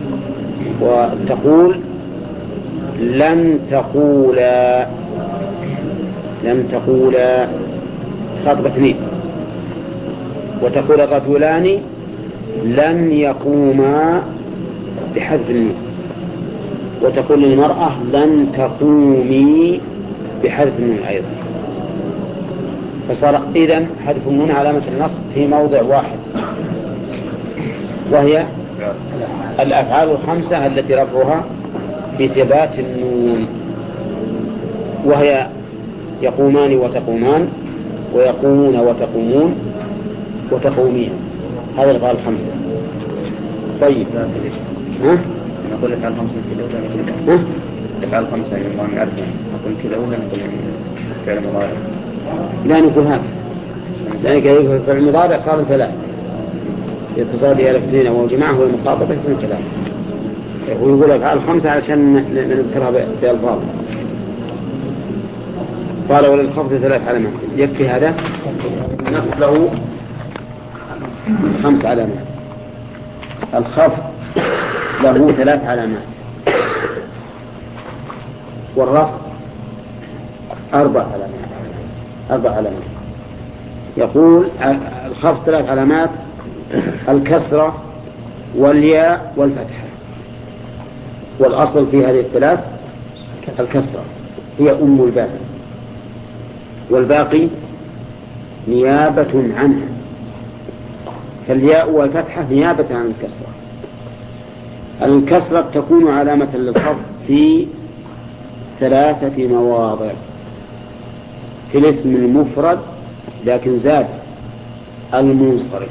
وتقول لن تقولا، لن تقولا خاطب اثنين. وتقول الرجلان لن يقوما بحذف النون. وتقول للمرأة لن تقومي بحذف النون أيضا. فصار إذن حذف النون علامة النصب في موضع واحد، وهي الأفعال الخمسة التي رفعها بثبات النون، وهي يقومان وتقومان، ويقومون وتقومون، وتقومين. هذه الأفعال الخمسة. طيب ها؟ نقول الأفعال الخمسة كذا ولا ها؟ الأفعال الخمسة يعني ما نعرف نقول كذا ولا نقول فعل مضارع؟ لا نقول هذا، لأنك في المضارع صار ثلاث، اتصال بها الاثنين وجماعه والمخاطب اسم كلام. ويقول أفعال خمسة عشان نذكرها بألفاظ. قال وللخفض ثلاث علامات. يكفي هذا نصب له خمس علامات. الخفض له ثلاث علامات، والرفع أربع علامات. أربع علامات. يقول الخفض ثلاث علامات: الكسرة والياء والفتحة. والأصل في هذه الثلاث الكسرة، هي أم الباقي، والباقي نيابة عنها. فالياء والفتحة نيابة عن الكسرة. الكسرة تكون علامة للخفض في ثلاثة مواضع: في الاسم المفرد لكن زاد المنصرف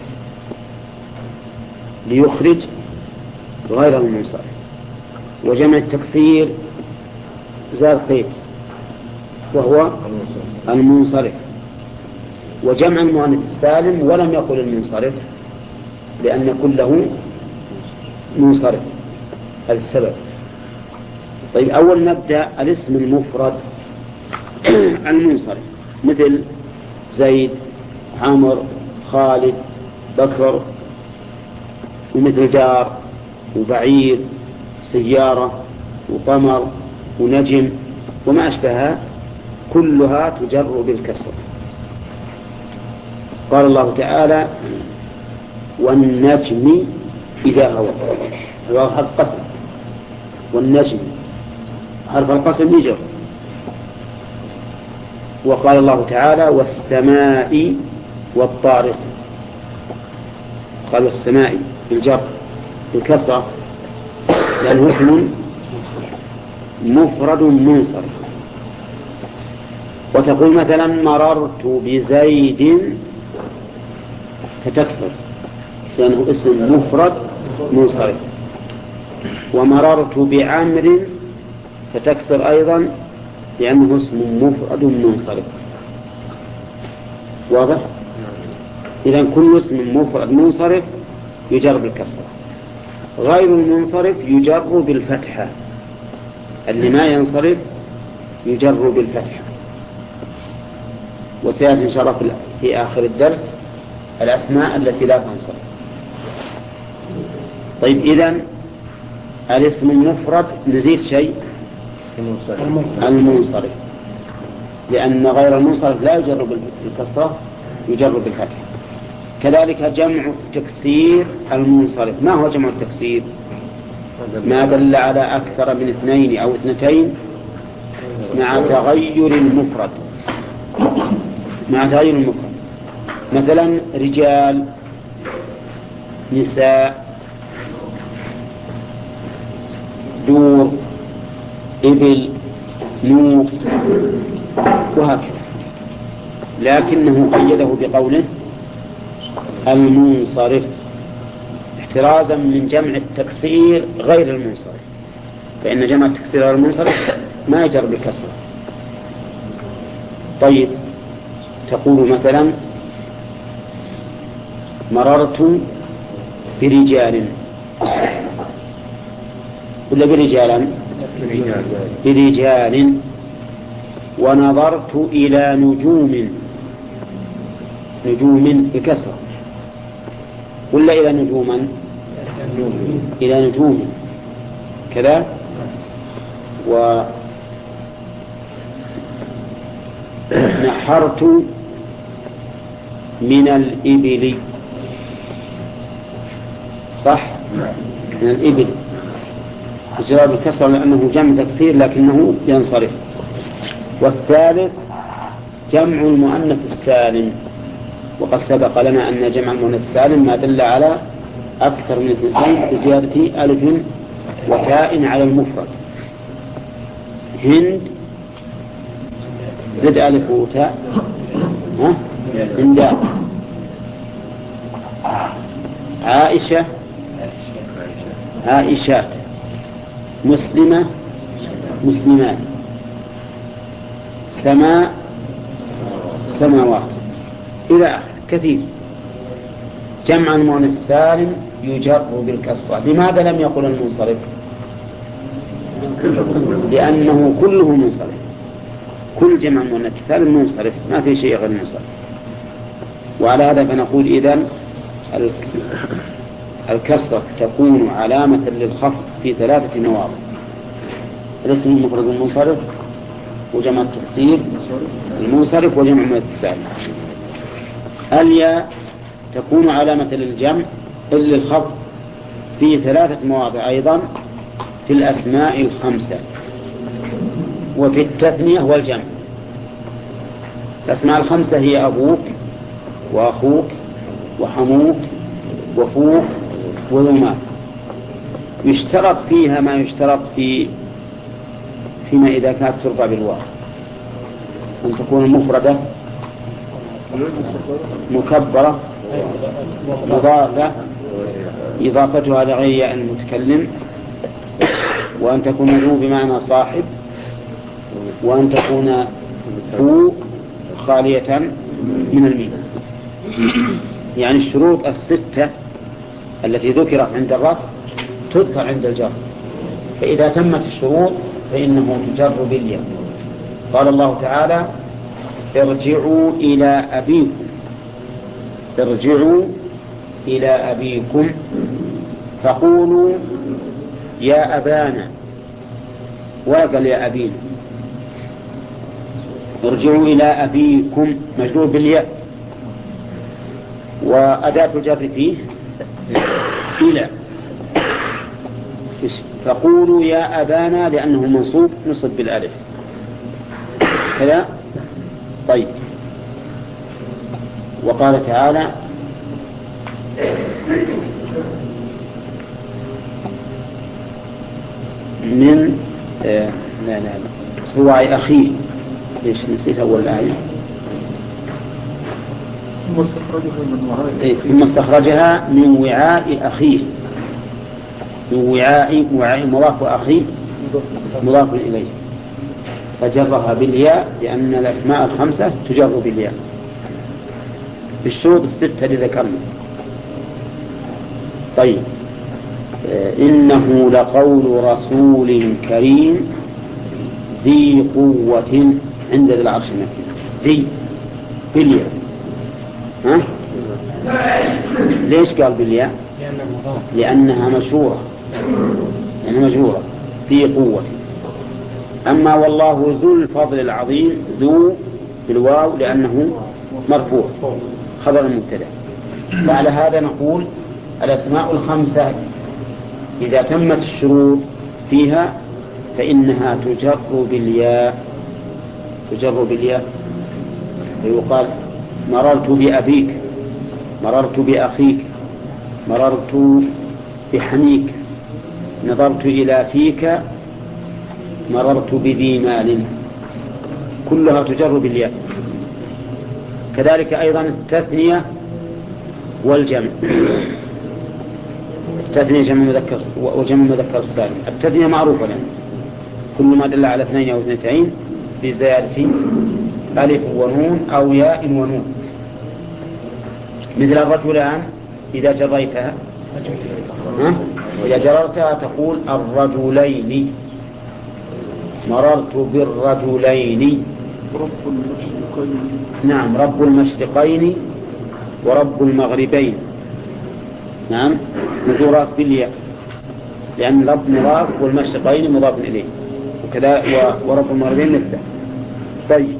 ليخرج غير المنصرف، وجمع التكسير زاد قيد وهو المنصرف، وجمع المؤنث السالم ولم يقل المنصرف لأن كله منصرف. هذا السبب. طيب أول نبدأ الاسم المفرد المنصرف، مثل زيد، عمر، خالد، بكر، ومثل جار وبعير، سيارة وقمر ونجم وما أشبهها، كلها تجر بالكسر. قال الله تعالى: والنجم إذا هوى. هو حرف قسم، والنجم حرف القسم يجر. وقال الله تعالى: والسماء والطارق. قال والسماء بالجر بالكسرة لأنه اسم مفرد منصرف. وتقول مثلا: مررت بزيد، فتكسر لأنه اسم مفرد منصرف. ومررت بعمر، فتكسر أيضا لأنه اسم مفرد منصرف. واضح؟ إذن كل اسم مفرد منصرف يجر بالكسرة. غير المنصرف يجر بالفتحة. اللي ما ينصرف يجر بالفتحة. وسيأتي إن شاء الله في آخر الدرس الأسماء التي لا تنصرف. طيب إذن الاسم المفرد نزيد شيء: المنصرف، لأن غير المنصرف لا يجر بالكسرة، يجر بالفتحة. كذلك جمع التكسير المنصرف. ما هو جمع التكسير؟ ما دل على أكثر من اثنين أو اثنتين مع تغير المفرد. مع تغير المفرد، مثلا رجال، نساء، دور، إبل، نوق، وهكذا. لكنه قيده بقوله المنصرف احترازا من جمع التكسير غير المنصرف، فإن جمع التكسير غير المنصرف ما يجر بالكسرة. طيب تقول مثلا: مررت برجال، ولا برجالا؟ برجال. ونظرت إلى نجوم، نجوم بكسرة، ولا إلى نجوما؟ إلى نجوم كذا. ونحرت من الإبل، صح؟ من الإبل. إجرار بالكسر لأنه جمع تكسير لكنه ينصرف. والثالث جمع المؤنث السالم، وقد سبق لنا أن جمع المؤنث السالم ما دل على أكثر من اثنتين بزيادة ألف وتاء على المفرد. هند زد ألف وتاء هنداء. عائشة عائشات. مسلمة مسلمات. سماء سماوات إلى آخر كثير. جمع المؤنث السالم يجر بالكسرة. لماذا لم يقل المنصرف؟ لأنه كله منصرف، كل جمع المؤنث السالم منصرف، ما في شيء غير منصرف. وعلى هذا فنقول إذن الكسرة تكون علامة للخفض في ثلاثة مواضع: الاسم المفرد المنصرف، وجمع التكسير المنصرف، وجمع المؤنث السالم. الياء تكون علامة للجمع للخفض في ثلاثة مواضع أيضا في الأسماء الخمسة وفي التثنية والجمع. الأسماء الخمسة هي أبوك وأخوك وحموك وفوك وذمات. يشترط فيها ما يشترط في فيما إذا كانت ترفع بالواو، أن تكون مفردة مكبرة مضافة إضافتها لغير المتكلم، وأن تكون ذو بمعنى صاحب، وأن تكون فو خالية من الميم. يعني الشروط الستة التي ذكرت عند الرفع تذكر عند الجر، فإذا تمت الشروط فإنه تجر بالياء. قال الله تعالى: ارجعوا إلى أبيكم، ارجعوا إلى أبيكم فقولوا يا أبانا، وقال يا أبينا. ارجعوا إلى أبيكم مجرور بالياء، وأداة الجر فيه إلى. فقولوا يا أبانا لأنه منصوب نصب بالألف كذا. طيب، وقال تعالى: من آه لا لا صواع أخيه. ليش نسيت أول الآية؟ ثم استخرجها من وعاء أخيه. من وعاء وعاء مضاف وأخيه مضاف إليه، فجرها بالياء لأن الأسماء الخمسة تجر بالياء بالشروط الستة اللي ذكرنا. طيب، إنه لقول رسول كريم ذي قوة عند ذي العرش مكين. ذي بالياء. ها؟ ليش قال بالياء؟ لأنها مشهورة، لأنها مشهورة ذي قوة. أما والله ذو الفضل العظيم، ذو بالواو لأنه مرفوع خبر المبتدأ. وعلى هذا نقول الأسماء الخمسة إذا تمت الشروط فيها فإنها تجر بالياء، تجر بالياء. ويقال: مررت بأبيك، مررت بأخيك، مررت بحميك، نظرت إلى فيك، مررت بذي مال. كلها تجر بالياء. كذلك أيضا التثنية والجمع. التثنية جمع مذكر وجمع مذكر سالم. التثنية معروفة لنا، كل ما دل على اثنين أو اثنتين بزيادة ألف ونون أو ياء ونون. مثل الرجلان إذا جريتها، إذا جررتها تقول الرجلين، مررت بالرجلين. نعم، رب المشرقين ورب المغربين. نعم، مجرورات بالياء لأن رب مضاف والمشرقين مضاف إليه، وكذا ورب المغربين مثله. طيب،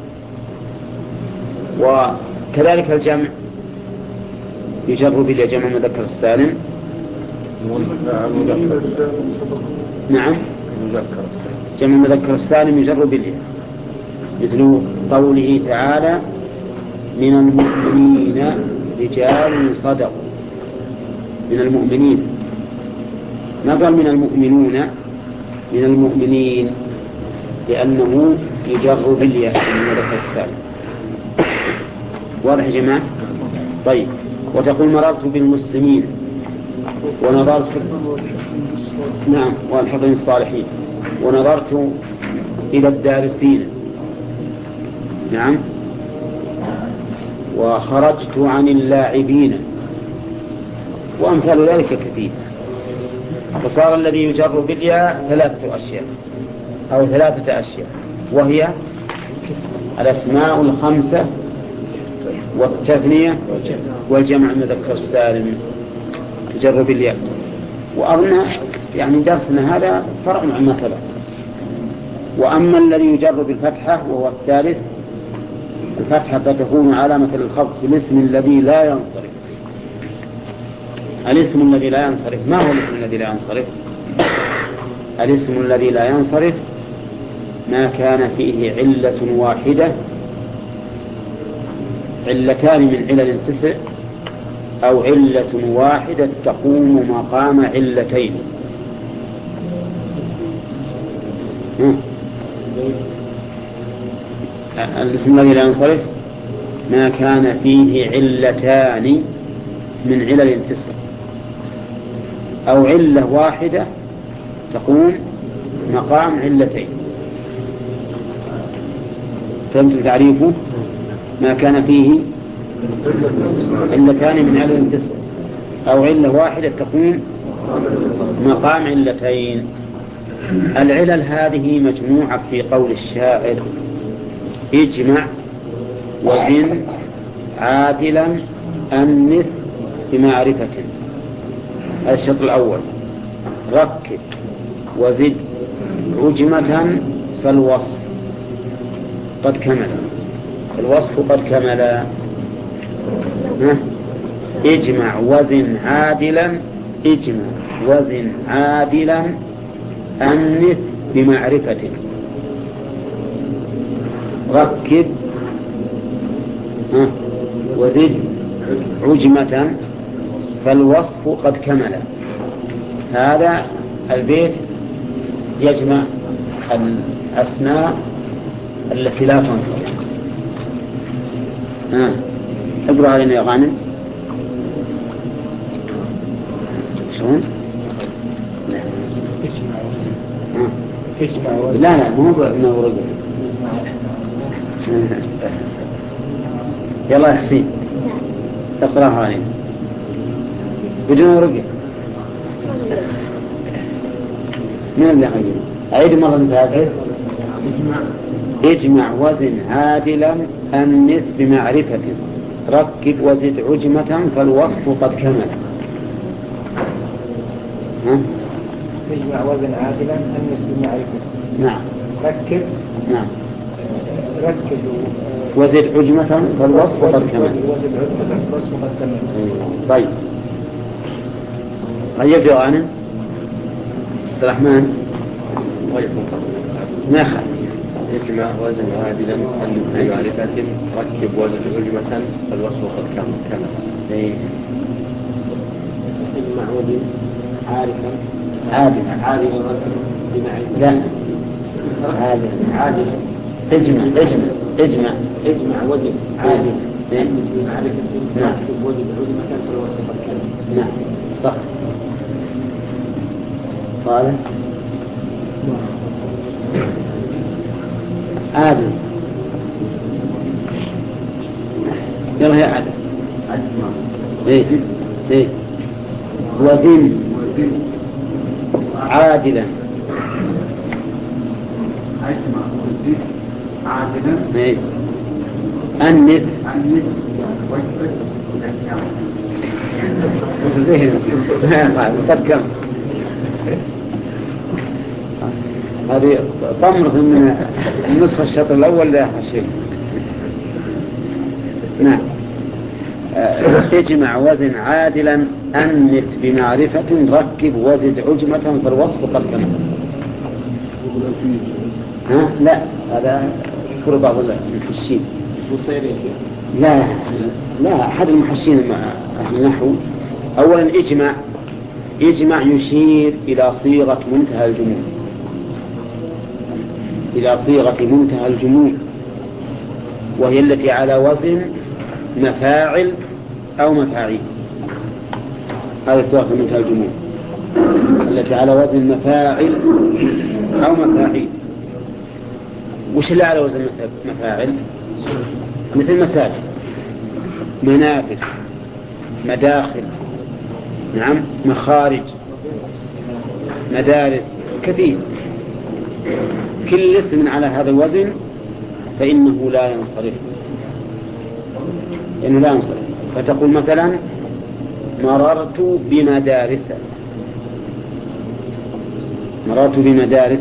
وكذلك الجمع يجر بالياء، جمع مذكر السالم نعم جمع المذكر السالم يجر بالياء، مثل قوله تعالى من المؤمنين رجال صدقوا، من المؤمنين، ما قال من المؤمنون، من المؤمنين، لأنه يجر بالياء من المذكر السالم. واضح يا جماعة؟ طيب. وتقول مررت بالمسلمين ونظرت، نعم، والحقين الصالحين، ونظرت إلى الدارسين، نعم، وخرجت عن اللاعبين، وأمثال ذلك كثير. فصار الذي يجر بالياء ثلاثة أشياء أو ثلاثة أشياء، وهي الأسماء الخمسة والتثنية والجمع المذكر السالم يجر بالياء. وأظن يعني درسنا هذا فرع عما سبق. وأما الذي يجر بالفتحة وهو الثالث، الفتحة فتكون علامة الخفض في الاسم الذي لا ينصرف. الاسم الذي لا ينصرف، ما هو الاسم الذي لا ينصرف؟ الاسم الذي لا ينصرف ما كان فيه علة واحدة، علتان من علل تسع، أو علة واحدة تقوم مقام علتين. الاسم الذي لا ينصرف ما كان فيه علتان من علل تسع، أو علة واحدة تقوم مقام علتين. فهمت تعريفه؟ ما كان فيه علتان من علل تسع، أو علة واحدة تقوم مقام علتين. العلل هذه مجموعة في قول الشاعر: اجمع وزن عادلا أنث بمعرفة. هذا الشرط الأول. ركب وزد عجمة فالوصف قد كمل، الوصف قد كمل. اجمع وزن عادلا، اجمع وزن عادلا أنث بمعرفة. ركب وزد عجمة فالوصف قد كمل. هذا البيت يجمع الأسماء التي لا تنصرف. ها اقرأ علينا يا غانم. شلون؟ لا لا مو بأنه رجل. يلا يا حسين اقرأها علينا بدون رجل. من اللي عيد عيد مرة ثالثة. اجمع وزن عادلا أنث بمعرفة. ركب وزد عجمة فالوصف قد كمل. ها؟ اجمع وزن عادلا أنث بمعرفة. نعم. ركب. نعم. ركب وزد عجمة فالوصف قد كمل. وزد عجمة فالوصف قد كمل. طيب. طيب يا غانم. عبد الرحمن. ما خل. اجمع وزن عادلا أنث بمعرفة. ركب وزد عجمة فالوصف قد كمل. اجمع وزن عارفا عادلا عادلا بمعرفة. لا عادلا عادلا. اجمع اجمع اجمع اجمع وزن عادلا بمعرفة. نعم. ركب وزن عجمة فالوصف قد كمل. نعم صح. قال عادل. يلا يا عادل. ايه ايه وزن عادلا. عادلا ايه أنث قد كم. هذه طمرة من النصف الشطر الأول لا شيء. نعم. اجمع وزن عادلا أنت بمعرفة ركب وزد عجمة فالوصف قد كمل. ها؟ لا هذا يذكر بعض المحشين. لا لا أحد المحشين أهل النحو. أولا إجماع إجماع يشير إلى صيغة منتهى الجموع، إلى صيغة منتهى الجموع، وهي التي على وزن مفاعل أو مفاعيل. هذه صيغة منتهى الجموع التي على وزن مفاعل أو مفاعيل. وش اللي على وزن مفاعل؟ مثل مساجد، منافذ، مداخل، نعم، مخارج، مدارس، كثير. كل اسم على هذا الوزن فإنه لا ينصرف، إنه لا ينصرف. فتقول مثلا مررت بمدارس، مررت بمدارس،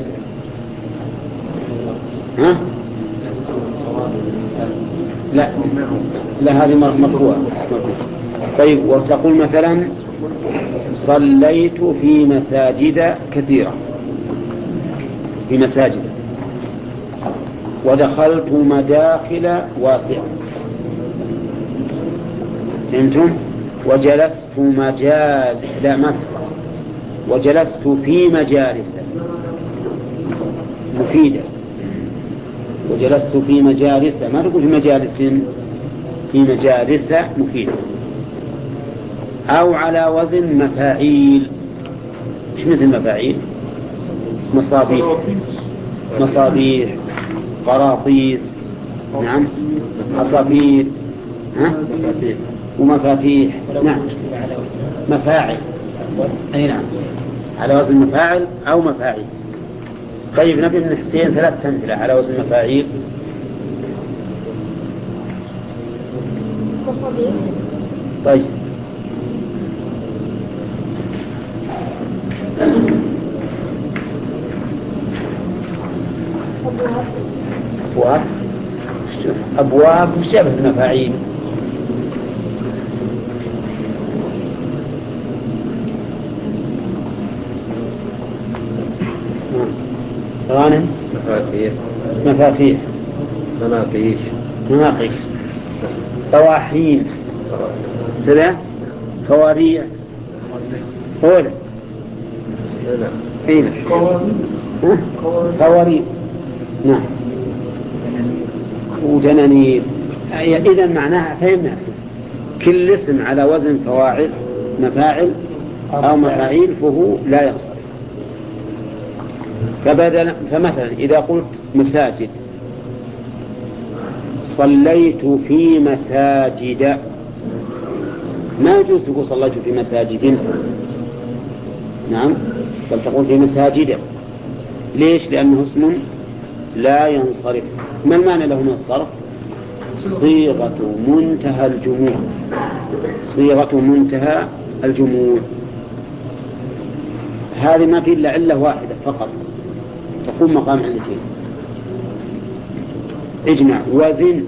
ها؟ لا لا هذه مرفوعة. طيب وتقول مثلا صليت في مساجد كثيرة، في مساجد، ودخلت مداخل واسعة، فهمتم؟ وجلست مجال لا ما تصح، وجلست في مجالس مفيدة، وجلست في مجالس، ما تقول في مجالس، في مجالس مفيدة. أو على وزن مفاعيل. مش مثل مفاعيل؟ مصابيح، مصابيح، قراطيس، نعم، عصافير، ها؟ ومفاتيح، نعم، مفاعل، أي نعم، على وزن مفاعل أو مفاعيل. طيب نبي من حسين ثلاث أمثلة على وزن مفاعيل. طيب أبواب، أبواب مشابه المفاعيل. غانم مفاتيح، مفاتيح، مناقيش، مناقش، طواحين، سلام، خواريع، هولا، فين خواريع، نعم، ودنانير. إذا معناها فهمنا كل اسم على وزن فواعل مفاعل أو مفاعيل فهو لا ينصرف. فبدل فمثلا إذا قلت مساجد، صليت في مساجد، ما يجوز تقول صليت في مساجد، نعم، بل تقول في مساجد. ليش؟ لأنه اسم لا ينصرف. ما المعنى له من الصرف؟ صيغة منتهى الجموع، صيغة منتهى الجموع. هذه ما في إلا علة واحدة فقط تقوم مقام علتين. اجمع وزن،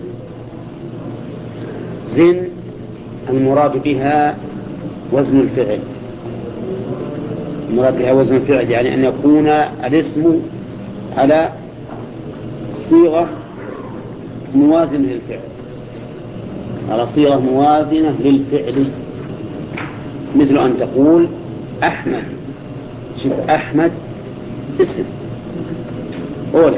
زن المراد بها وزن الفعل، المراد بها وزن الفعل يعني أن يكون الاسم على صيغة موازنة للفعل، على صيغة موازنة للفعل. مثل أن تقول أحمد، شوف أحمد اسم أولا،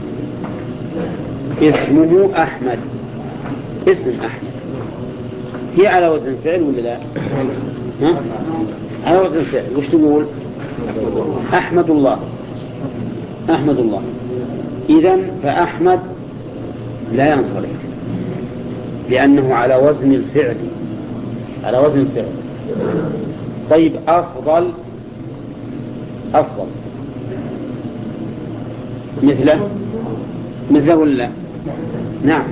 اسمه أحمد، اسم أحمد، هي على وزن الفعل ولا لا؟ ها؟ على وزن الفعل. وش تقول؟ أحمد الله، أحمد الله. إذن فأحمد لا ينصرف لأنه على وزن الفعل، على وزن الفعل. طيب أفضل، أفضل مثله، مثله ولا نعم؟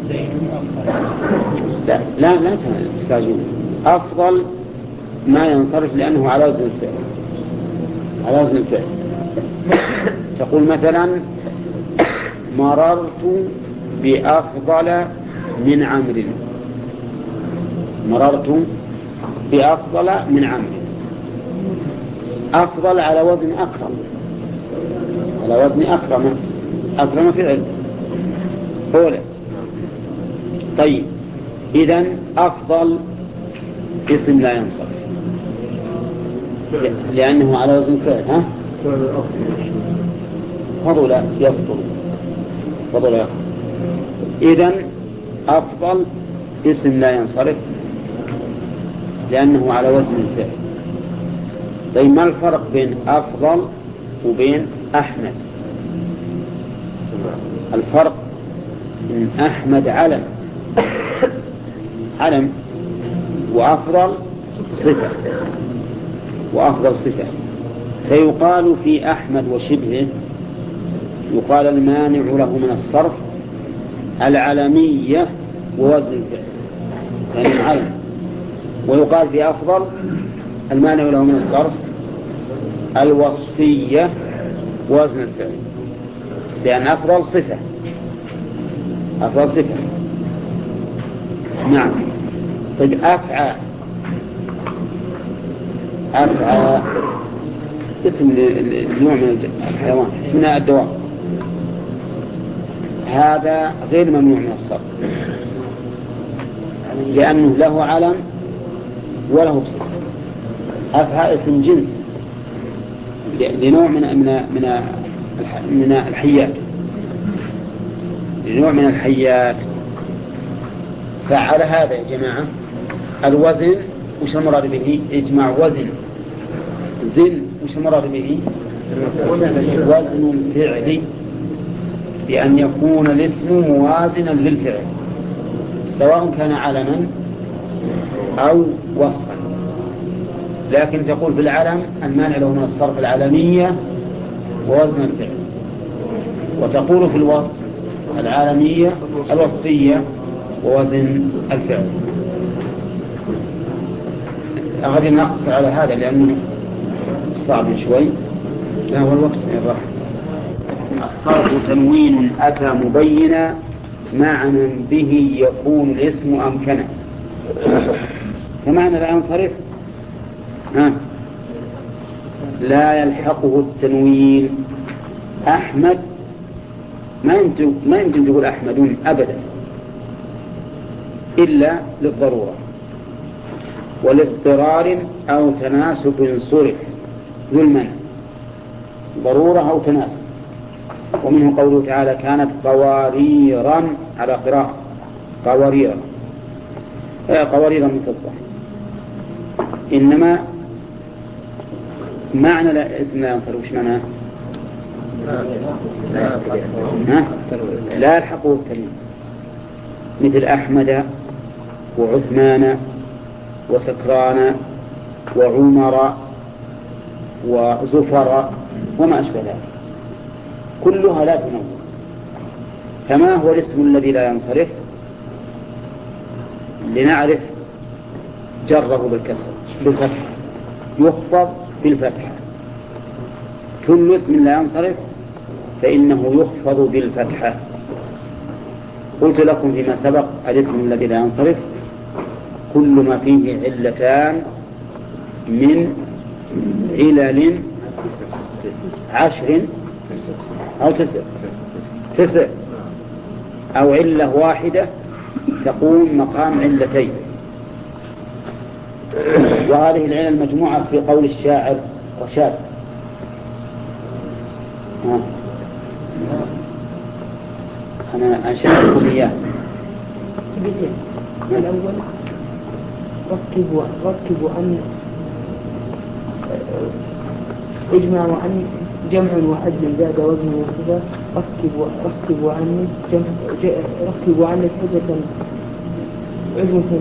لا لا لا تستعجلون. أفضل ما ينصرف لأنه على وزن الفعل، على وزن الفعل. تقول مثلا مررت بأفضل من عمرو، مررت بأفضل من عمرو. أفضل على وزن أكرم، على وزن أكرم، أكرم فعل أولى. طيب إذن أفضل اسم لا ينصرف لأنه على وزن فعل. ها فضل يفضل، فضل يفضل. إذن أفضل اسم لا ينصرف لأنه على وزن الفعل. طيب ما الفرق بين أفضل وبين أحمد؟ الفرق إن أحمد علم، علم، وأفضل صفة، وأفضل صفة. فيقال في أحمد وشبهه، يقال المانع له من الصرف العلمية ووزن الفعل يعني العلم. ويقال في أفضل المانع له من الصرف الوصفية ووزن الفعل، لأن أفضل صفة، أفضل صفة. نعم. طيب أفعى، أفعى اسم نوع من الحيوان من الدواب، هذا غير ممنوع من الصرف لأنه له علم وله صفة. أفعى اسم جنس لنوع من من من من الحيات، لنوع من الحيات. فعلى هذا يا جماعة الوزن وش المراد به؟ اجمع وزن، زن وش المراد به؟ وزن الفعل، بأن يكون الاسم موازنا للفعل سواء كان علما أو وصفا. لكن تقول في العلم المانع له من الصرف العلمية ووزن الفعل، وتقول في الوصف العالمية الوصفية ووزن الفعل. أغادي نقص على هذا لأنه صعب شوي. لا هو الوقت الراحة. الصرف تنوين أتى مبينا معنى به يكون الاسم أمكنا. فمعنى لا ينصرف ها لا يلحقه التنوين. أحمد ما يمكن ما يمكن تقول أحمدون أبدا إلا للضرورة ولاضطرار أو تناسب صرف ذو المنع، ضرورة أو تناسب. ومنه قوله تعالى كانت قواريرا على قراءة قواريرا قواريرا من فضة. إنما معنى لا اسم لا ينصرف وش معناه؟ لا يلحقه التنوين مثل أحمد وعثمان وسكران وعمر وزفر وما أشبه ذلك، كلها لا تنوين. فما هو الاسم الذي لا ينصرف؟ لنعرف جره بالكسر بالفتح، يخفض بالفتحة. كل اسم لا ينصرف فإنه يخفض بالفتحة. قلت لكم فيما سبق الاسم الذي لا ينصرف كل ما فيه علتان من علل عشر أو تسع تسع أو علة واحدة تقوم مقام علتين. وهذه العلل المجموعة في قول الشاعر رشاد آه. أنا أنشأتكم إياه. الأول ركب ركب وأن اجمع وأن جمع وعدل زاد وزن وصفة. ركب ركب وأن جمع ركب وأن حجة عجمة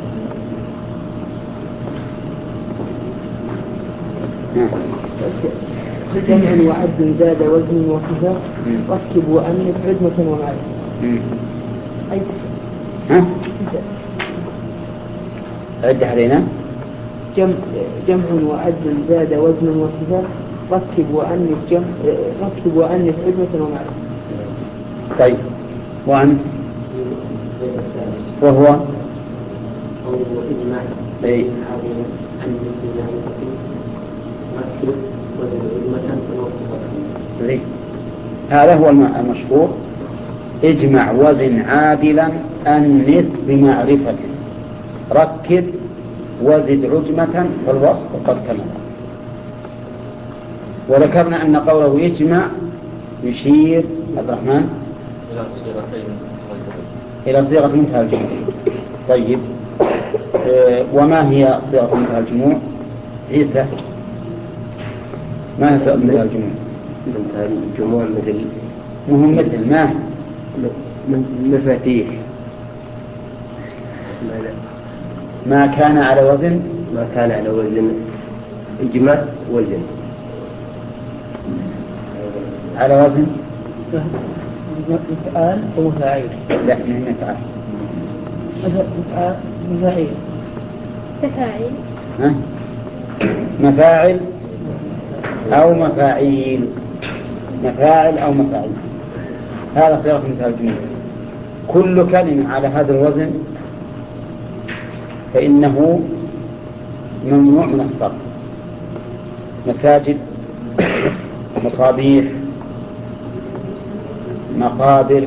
جمع وعدل زاد وزن وصفة. ركب وأن عجمة ومعرفة. أي ها؟ عد علينا. جمع جمع وعدل زاد وزن وصفة. ركب وأنف جمع ركب وأنف عدمة ومعرفة. طيب وأن وهو إيه. زين. هذا هو المشهور. اجمع وزن عادلا أنث بمعرفة ركب وزد عجمة فالوصف قد كمل. وذكرنا أن قوله يجمع يشير عبد الرحمن إلى صيغة منتهى الجموع. طيب اه وما هي صيغة منتهى الجموع؟ عيسى ما هي صيغة منتهى الجموع؟ منتهى الجموع مثل مهم مثل ما مفاتيح ما كان على وزن ما كان على وزن إجماع وزن على وزن مفعال ومفاعيل. لا من مفعال مفاعيل تفاعيل ها مفاعل أو مفاعيل مفاعل أو مفاعيل. هذا صيغة منتهى الجموع. كل كلمة على هذا الوزن فإنه ممنوع من الصرف. مساجد مصابيح مقابر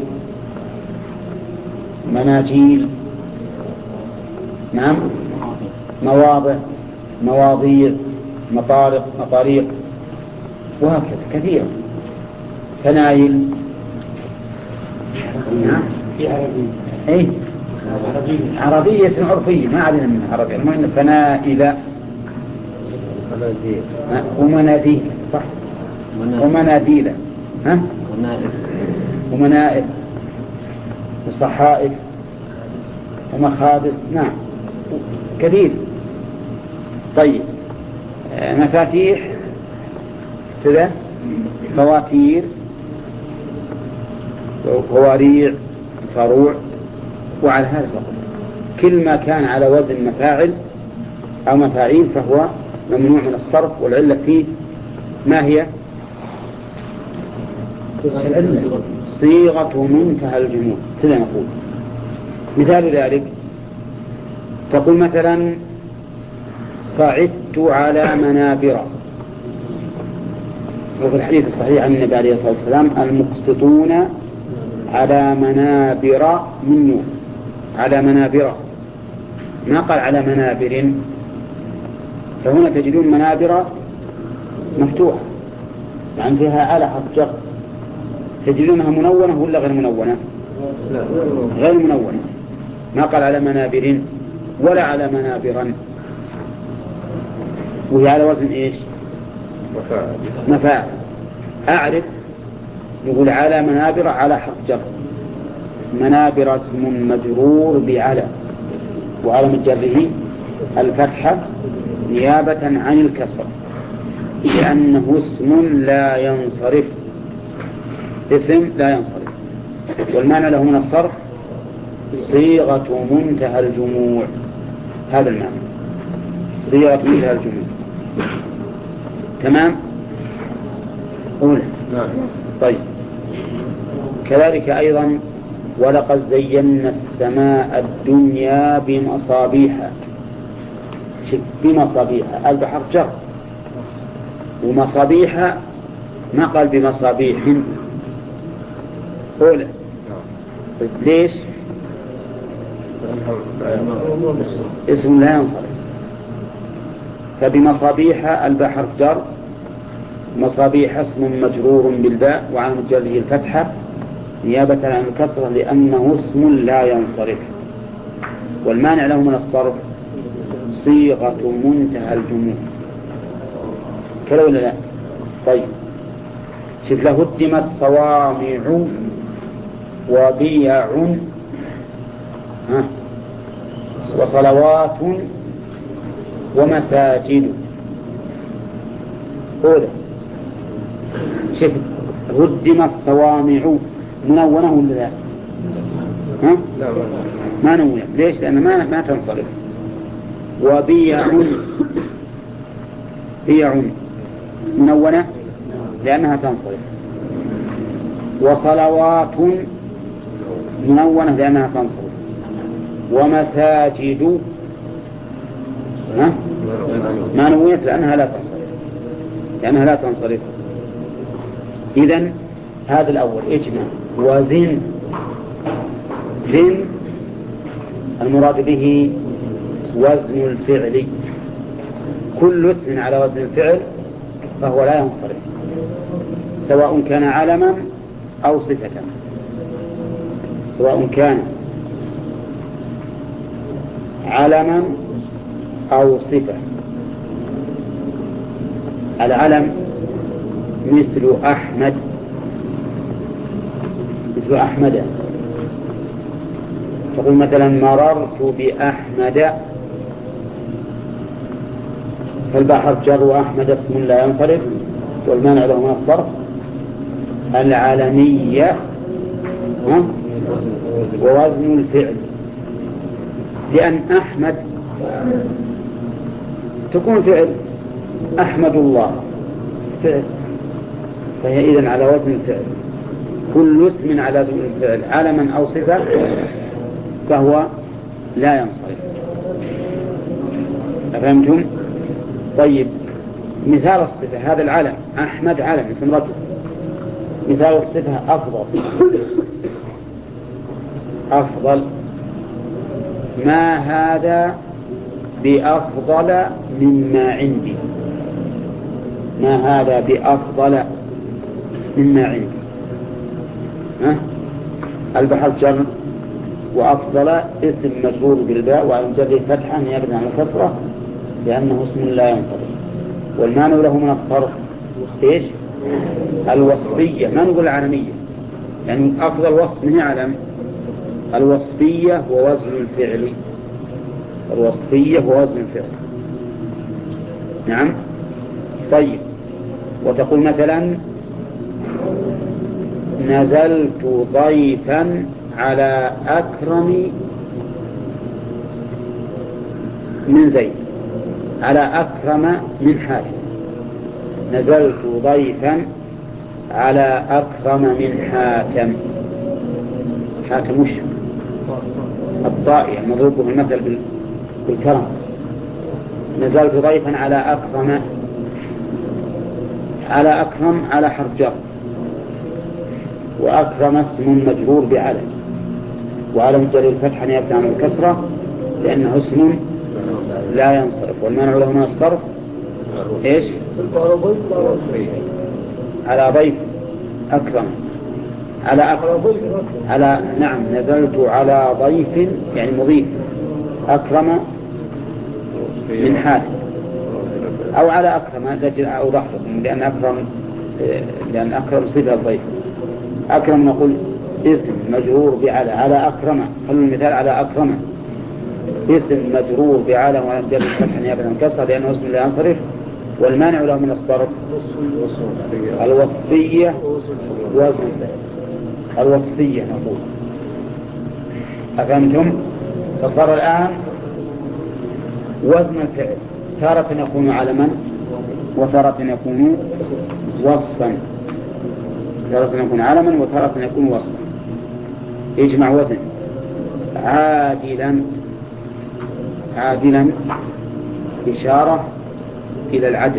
مناجيل نعم مواضع مواضيع مطارق مطاريق وهكذا كثيرا. فنايل نعم اي عربية عرفية ما علينا منها عربية. المهم فنائل ومناديل صح ومناديل ها ومنائل وصحائف ومخابر نعم كثير. طيب مفاتيح كذا فواتير وفواريع فروع. وعلى هذا فقط كل ما كان على وزن مفاعل أو مفاعيل فهو ممنوع من الصرف. والعلة فيه ما هي؟ العلة صيغة منتهى الجموع. كذا نقول. مثال ذلك تقول مثلا صعدت على منابر. وفي الحديث الصحيح عن النبي عليه الصلاة والسلام المقسطون على منابر من نور. على منابر ما قال على منابر. فهنا تجدون منابر مفتوحة يعني فيها على حرف جر. تجدونها منونة ولا غير منونة؟ غير منونة. ما قال على منابر ولا على منابرا. وهي على وزن ايش؟ مفاعل. أعرف نقول على منابر على حرف جر. منابر اسم مجرور بعلى وعلى جره الفتحة نيابة عن الكسر لأنه اسم لا ينصرف. اسم لا ينصرف. والمعنى له من الصرف صيغة منتهى الجموع. هذا المعنى صيغة منتهى الجموع. تمام أولى. طيب كذلك أيضا ولقد زينا السماء الدنيا بمصابيح. بمصابيح البحر جر ومصابيح ما قال بمصابيح أولى. طيب ليش؟ اسم لا ينصرف. فبمصابيح البحر جر مصابيح اسم مجرور بالباء وعن جره الفتحة نيابة عن الكسرة لأنه اسم لا ينصرف. والمانع له من الصرف صيغة منتهى الجموع. كلا ولا لا؟ طيب شوف لهدمت صوامع وبيع ها وصلوات ومساجد. أولى شوف هدمت صوامع منونة ولا لا؟ ها؟ ما نونة. ليش؟ لأن ما ما تنصرف. وبيع بيع منونة لأنها تنصرف. وصلوات منونة لأنها تنصرف. ومساجد ها؟ ما نويت لأنها لا تنصرف لأنها لا تنصرف. إذن هذا الأول اجمع. وزن زن المراد به وزن الفعل، كل اسم على وزن الفعل فهو لا ينصرف سواء كان علما أو صفة، سواء كان علما أو صفة. العلم مثل أحمد، مثل أحمد، تقول مثلا مررت بأحمد، فالبحر جر وأحمد اسم لا ينصرف والمانع له من الصرف. العالمية ووزن الفعل، لأن أحمد تكون فعل، أحمد الله فعل، فهي إذن على وزن الفعل. كل اسم على وزن الفعل علما أو صفة فهو لا ينصرف. أفهمتم؟ طيب مثال الصفة هذا العلم أحمد علم اسم رجل، مثال الصفة أفضل. أفضل ما هذا بأفضل مما عندي، ما هذا بأفضل مما عندي. ها؟ البحر جر وأفضل اسم مجرور بالباء وعن جره فتحا نيابة عن الكسرة لأنه اسم لا ينصرف. والمانع له من الصرف ايش؟ الوصفية، ما نقول العالمية، يعني أفضل وصف من علم. الوصفية ووزن الفعل، الوصفية ووزن الفعل. نعم. طيب وتقول مثلا نزلت ضيفا على أكرم من زيد، على أكرم من حاتم. نزلت ضيفا على أكرم من حاتم. حاتم وش؟ الطائع مضروب به المثل بالكرم. نزلت ضيفا على أكرم، على أكرم على حرف جر، وأكرم اسم مجرور بعلم، وعلم جر الفتح نيابة عن الكسرة لأنه اسم لا ينصرف. والمانع له من الصرف ايش؟ على ضيف أكرم، على أكرم على نعم نزلت على ضيف يعني مضيف أكرم من حاتم، أو على أكرم هذا أوضح لكم لأن أكرم لأن أكرم صفة الضيف. أكرم نقول اسم مجرور بعلى، على أكرم خلوا المثال على أكرم اسم مجرور بعلى وعلى جر الفتح نيابة عن الكسرة لأنه اسم لا ينصرف. والمانع له من الصرف الوصفية وزن الوصفية نقول. أفهمتم؟ فصار الآن وزن الفعل تارة يكون علما وتارة يكون وصفا، تارة يكون علما وتارة يكون وصفا. يجمع وزن عادلا، عادلا إشارة إلى العدل،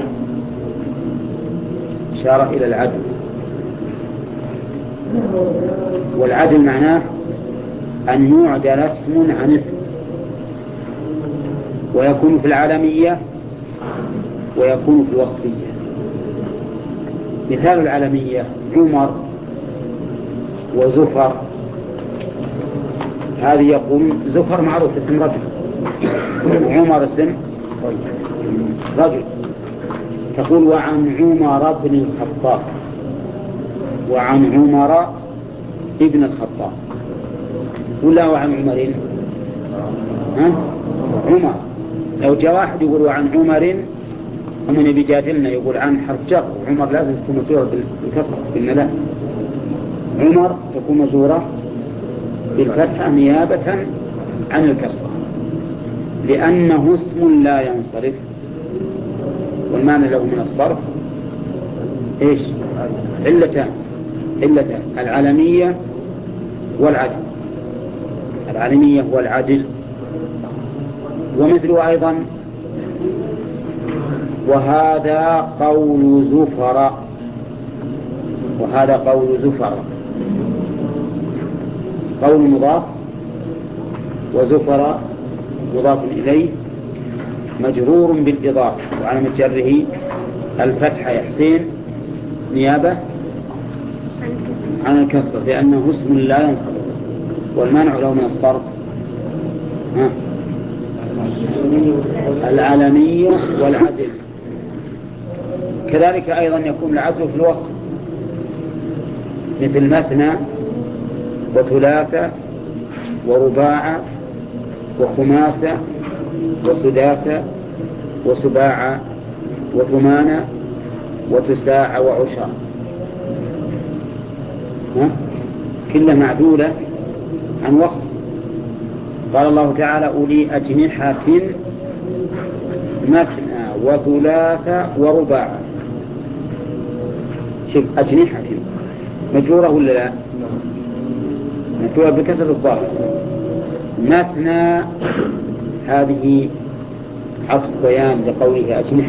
إشارة إلى العدل. والعدل معناه أن يعدل اسم عن اسم، ويكون في العالمية ويكون في الوصفية. مثال العالمية عمر وزفر، هذه يقول زفر معروف اسم رجل وعمر اسم رجل. تقول وعن عمر بن الخطاب، وعن عمر ابن الخطاب، ولا وعن عمرين؟ ها؟ عمر. لو جاء واحد يقول وعن عمر ومن بيجادلنا يقول عن حرف جر، عمر لازم تكون مجرورة بالكسر. قلنا لا، عمر تكون مجرورة بالفتحة نيابة عن الكسر لأنه اسم لا ينصرف. والمعنى له من الصرف ايش؟ علتان، علتان العالمية والعدل. العالمية والعدل. ومثله أيضا وهذا قول زفر، وهذا قول زفر، قول مضاف، وزفر مضاف إليه مجرور بالإضافة، وعلى جره الفتحة يا حسين نيابة عن الكسرة لأنه اسم لا ينصرف، والمانع له من الصرف ها؟ العلمية والعدل. كذلك أيضا يكون العدل في الوصف مثل مثنى وثلاثة ورباع وخماسة وسداسة وسباع وثمانة وتساع وعشر، كلها معدولة عن وصف. قال الله تعالى أولي أجنحة مثنى وثلاثة ورباع. شوف أجنحة مجرورة ولا لا؟ مجرورة بكسر الظاهر. مثنى هذه عطف بيان لقوله أجنحة،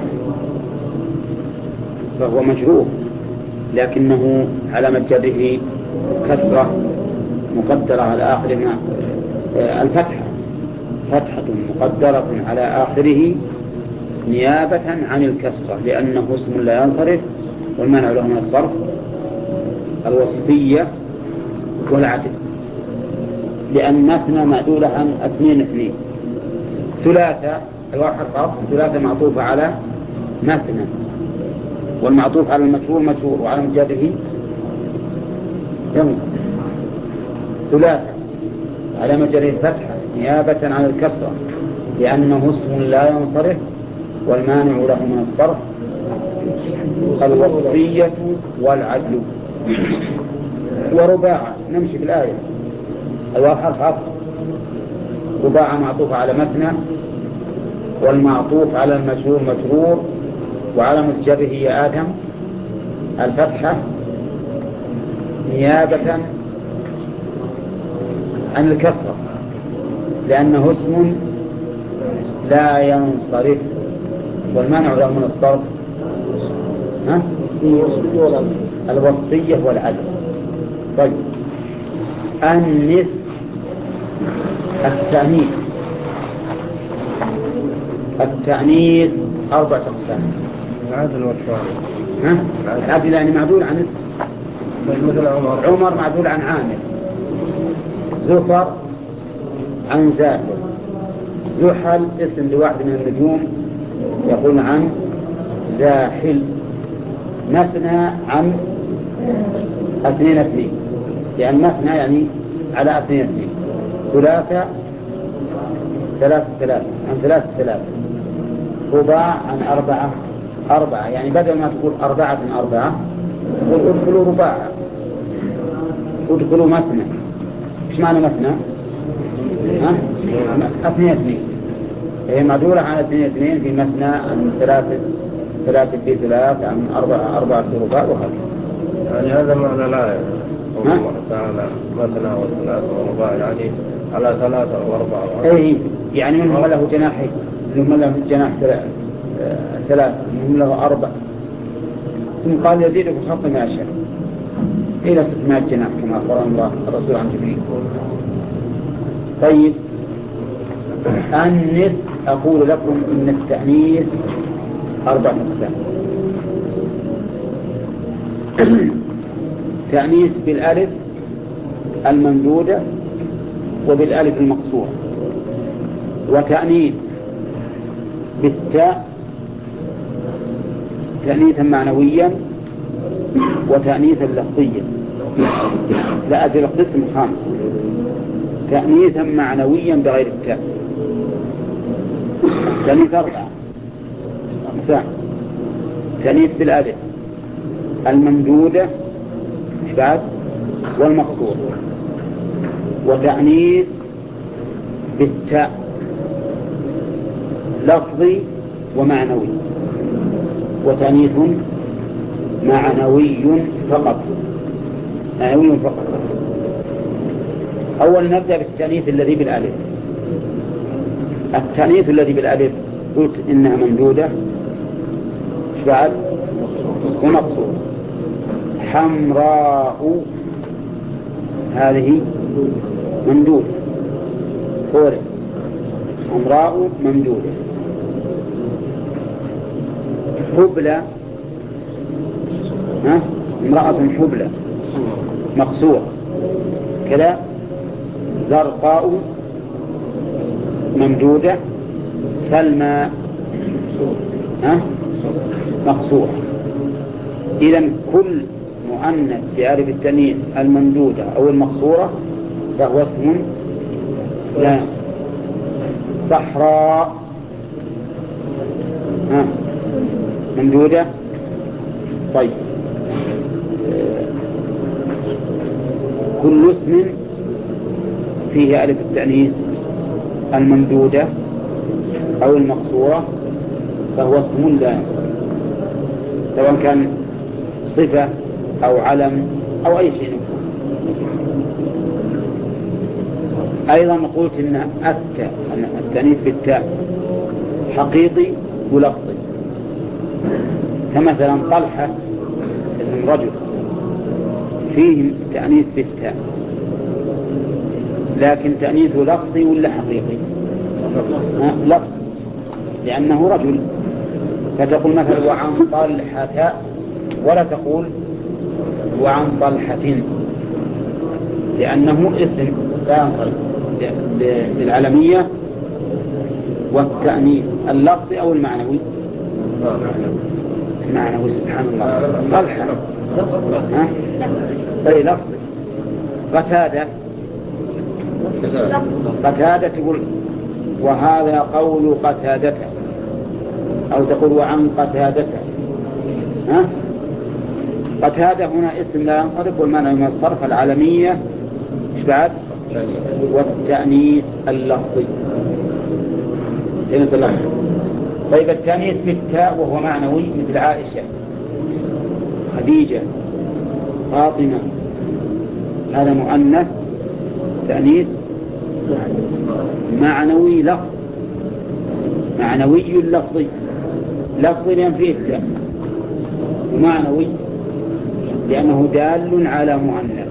فهو مجرور لكنه على جره كسرة مقدرة على آخرها الفتحة، فتحة مقدرة على آخره نيابة عن الكسرة لأنه اسم لا ينصرف، والمانع له من الصرف الوصفية والعدل، لأن مثنى معدولة عن اثنين اثنين. ثلاثة الواحد خاص، ثلاثة معطوفة على مثنى، والمعطوف على المشهور مشهور، وعلى مجرده يوم ثلاثة على مجرد فتحة نيابة عن الكسرة لأنه اسم لا ينصرف، والمانع له من الصرف الوصفية والعدل. ورباعة نمشي في الآية، الواحد خاص، رباعة معطوفة على مثنى، والمعطوف على المشهور مجرور، وعلى مجره يا آدم الفتحة نيابة عن الكسرة لأنه اسم لا ينصرف، والمانع له من الصرف ها؟ الوصفية والعدل. طيب النث التأنيث، التأنيث أربعة أقسام. العدل والشعر. ها؟ العدل يعني معدول عن اسم، مثل عمر. عمر معدول عن عامر، زفر عن زاهر، زحل اسم لواحد من النجوم يقول عن زاحل، مثنى عن اثنين اثنين، يعني مثنى يعني على اثنين اثنين، ثلاثة ثلاثة ثلاثة عن ثلاثة ثلاثة، رباع عن أربعة أربعة، يعني بدل ما تقول أربعة أربعة تقول ادخلوا رباعة، ادخلوا مثنى. ايش معنى مثنى؟ ها؟ اثنين اثنين، هي معدولة عن اثنين اثنين في مثنى، عن ثلاثة ثلاثة في ثلاثة، عن أربعة أربعة في رباع، وهكذا. يعني هذا معنى لا الله تعالى مثنى وثلاثة ورباع، يعني على ثلاثة وأربعة. أي يعني منهم له جناحين، منهم له جناح ثلاثة، منهم له أربع، ثم قال يزيد في الخط ما يشاء إلى ستمائة جناح كما أخبر الله الرسول عن جبريل. طيب النث أقول لكم إن التأنيث أربع أقسام. تأنيث بالألف الممدودة وبالألف المقصورة، وتأنيث بالتاء تأنيثا معنويا وتأنيثا لفظيا. لا أجل قسم خامس، تأنيثا معنويا بغير التاء. تأنيث أربعة أقسام: تأنيث بالألف الممدودة بعد والمقصور، وتأنيث بالتاء لفظي ومعنوي، وتأنيث معنوي فقط، معنوي فقط. أولا نبدأ بالتأنيث الذي بالألف. التأنيث الذي بالألف قلت إنها ممدودة بعد ومقصور. حمراء هذه ممدودة فورا، حمراء ممدودة. حبلى ها امرأة حبلى مقصورة كذا. زرقاء ممدودة. سلمى ها مقصورة. إذن كل مؤنث بألف التانيث الممدودة أو المقصورة فهو اسم لا ينصرف. صحراء ها ممدودة. طيب كل اسم فيه ألف التأنيث الممدودة أو المقصورة فهو اسم لا ينصرف، سواء كان صفة أو علم أو أي شيء. أيضا قلت إن التاء التأنيث بالتاء حقيقي ولفظي، كمثلا طلحة اسم رجل فيه تأنيث بالتاء، لكن تأنيثه لفظي ولا حقيقي؟ لفظي لأنه رجل، فتقول مثلا وعن طلحة ولا تقول وعن طلحة، لأنه اسم لا ينصرف للعلمية والتأنيث اللفظي أو المعنوي. المعنوي سبحان الله. طلحة ها أي لفظي. قتادة قتادة تقول وهذا قول قتادة، أو تقول وعن قتادة ها. قتادة هنا اسم لا ينصرف والمعنى من الصرف العالمية إيش بعد والتأنيث اللفظي. تأنيث اللفظي. طيب التأنيث بالتاء وهو معنوي مثل عائشة خديجة فاطمة، هذا مؤنث تأنيث معنوي لفظ معنوي لفظي. لفظي لأن فيه التاء، ومعنوي لأنه دال على مؤنث.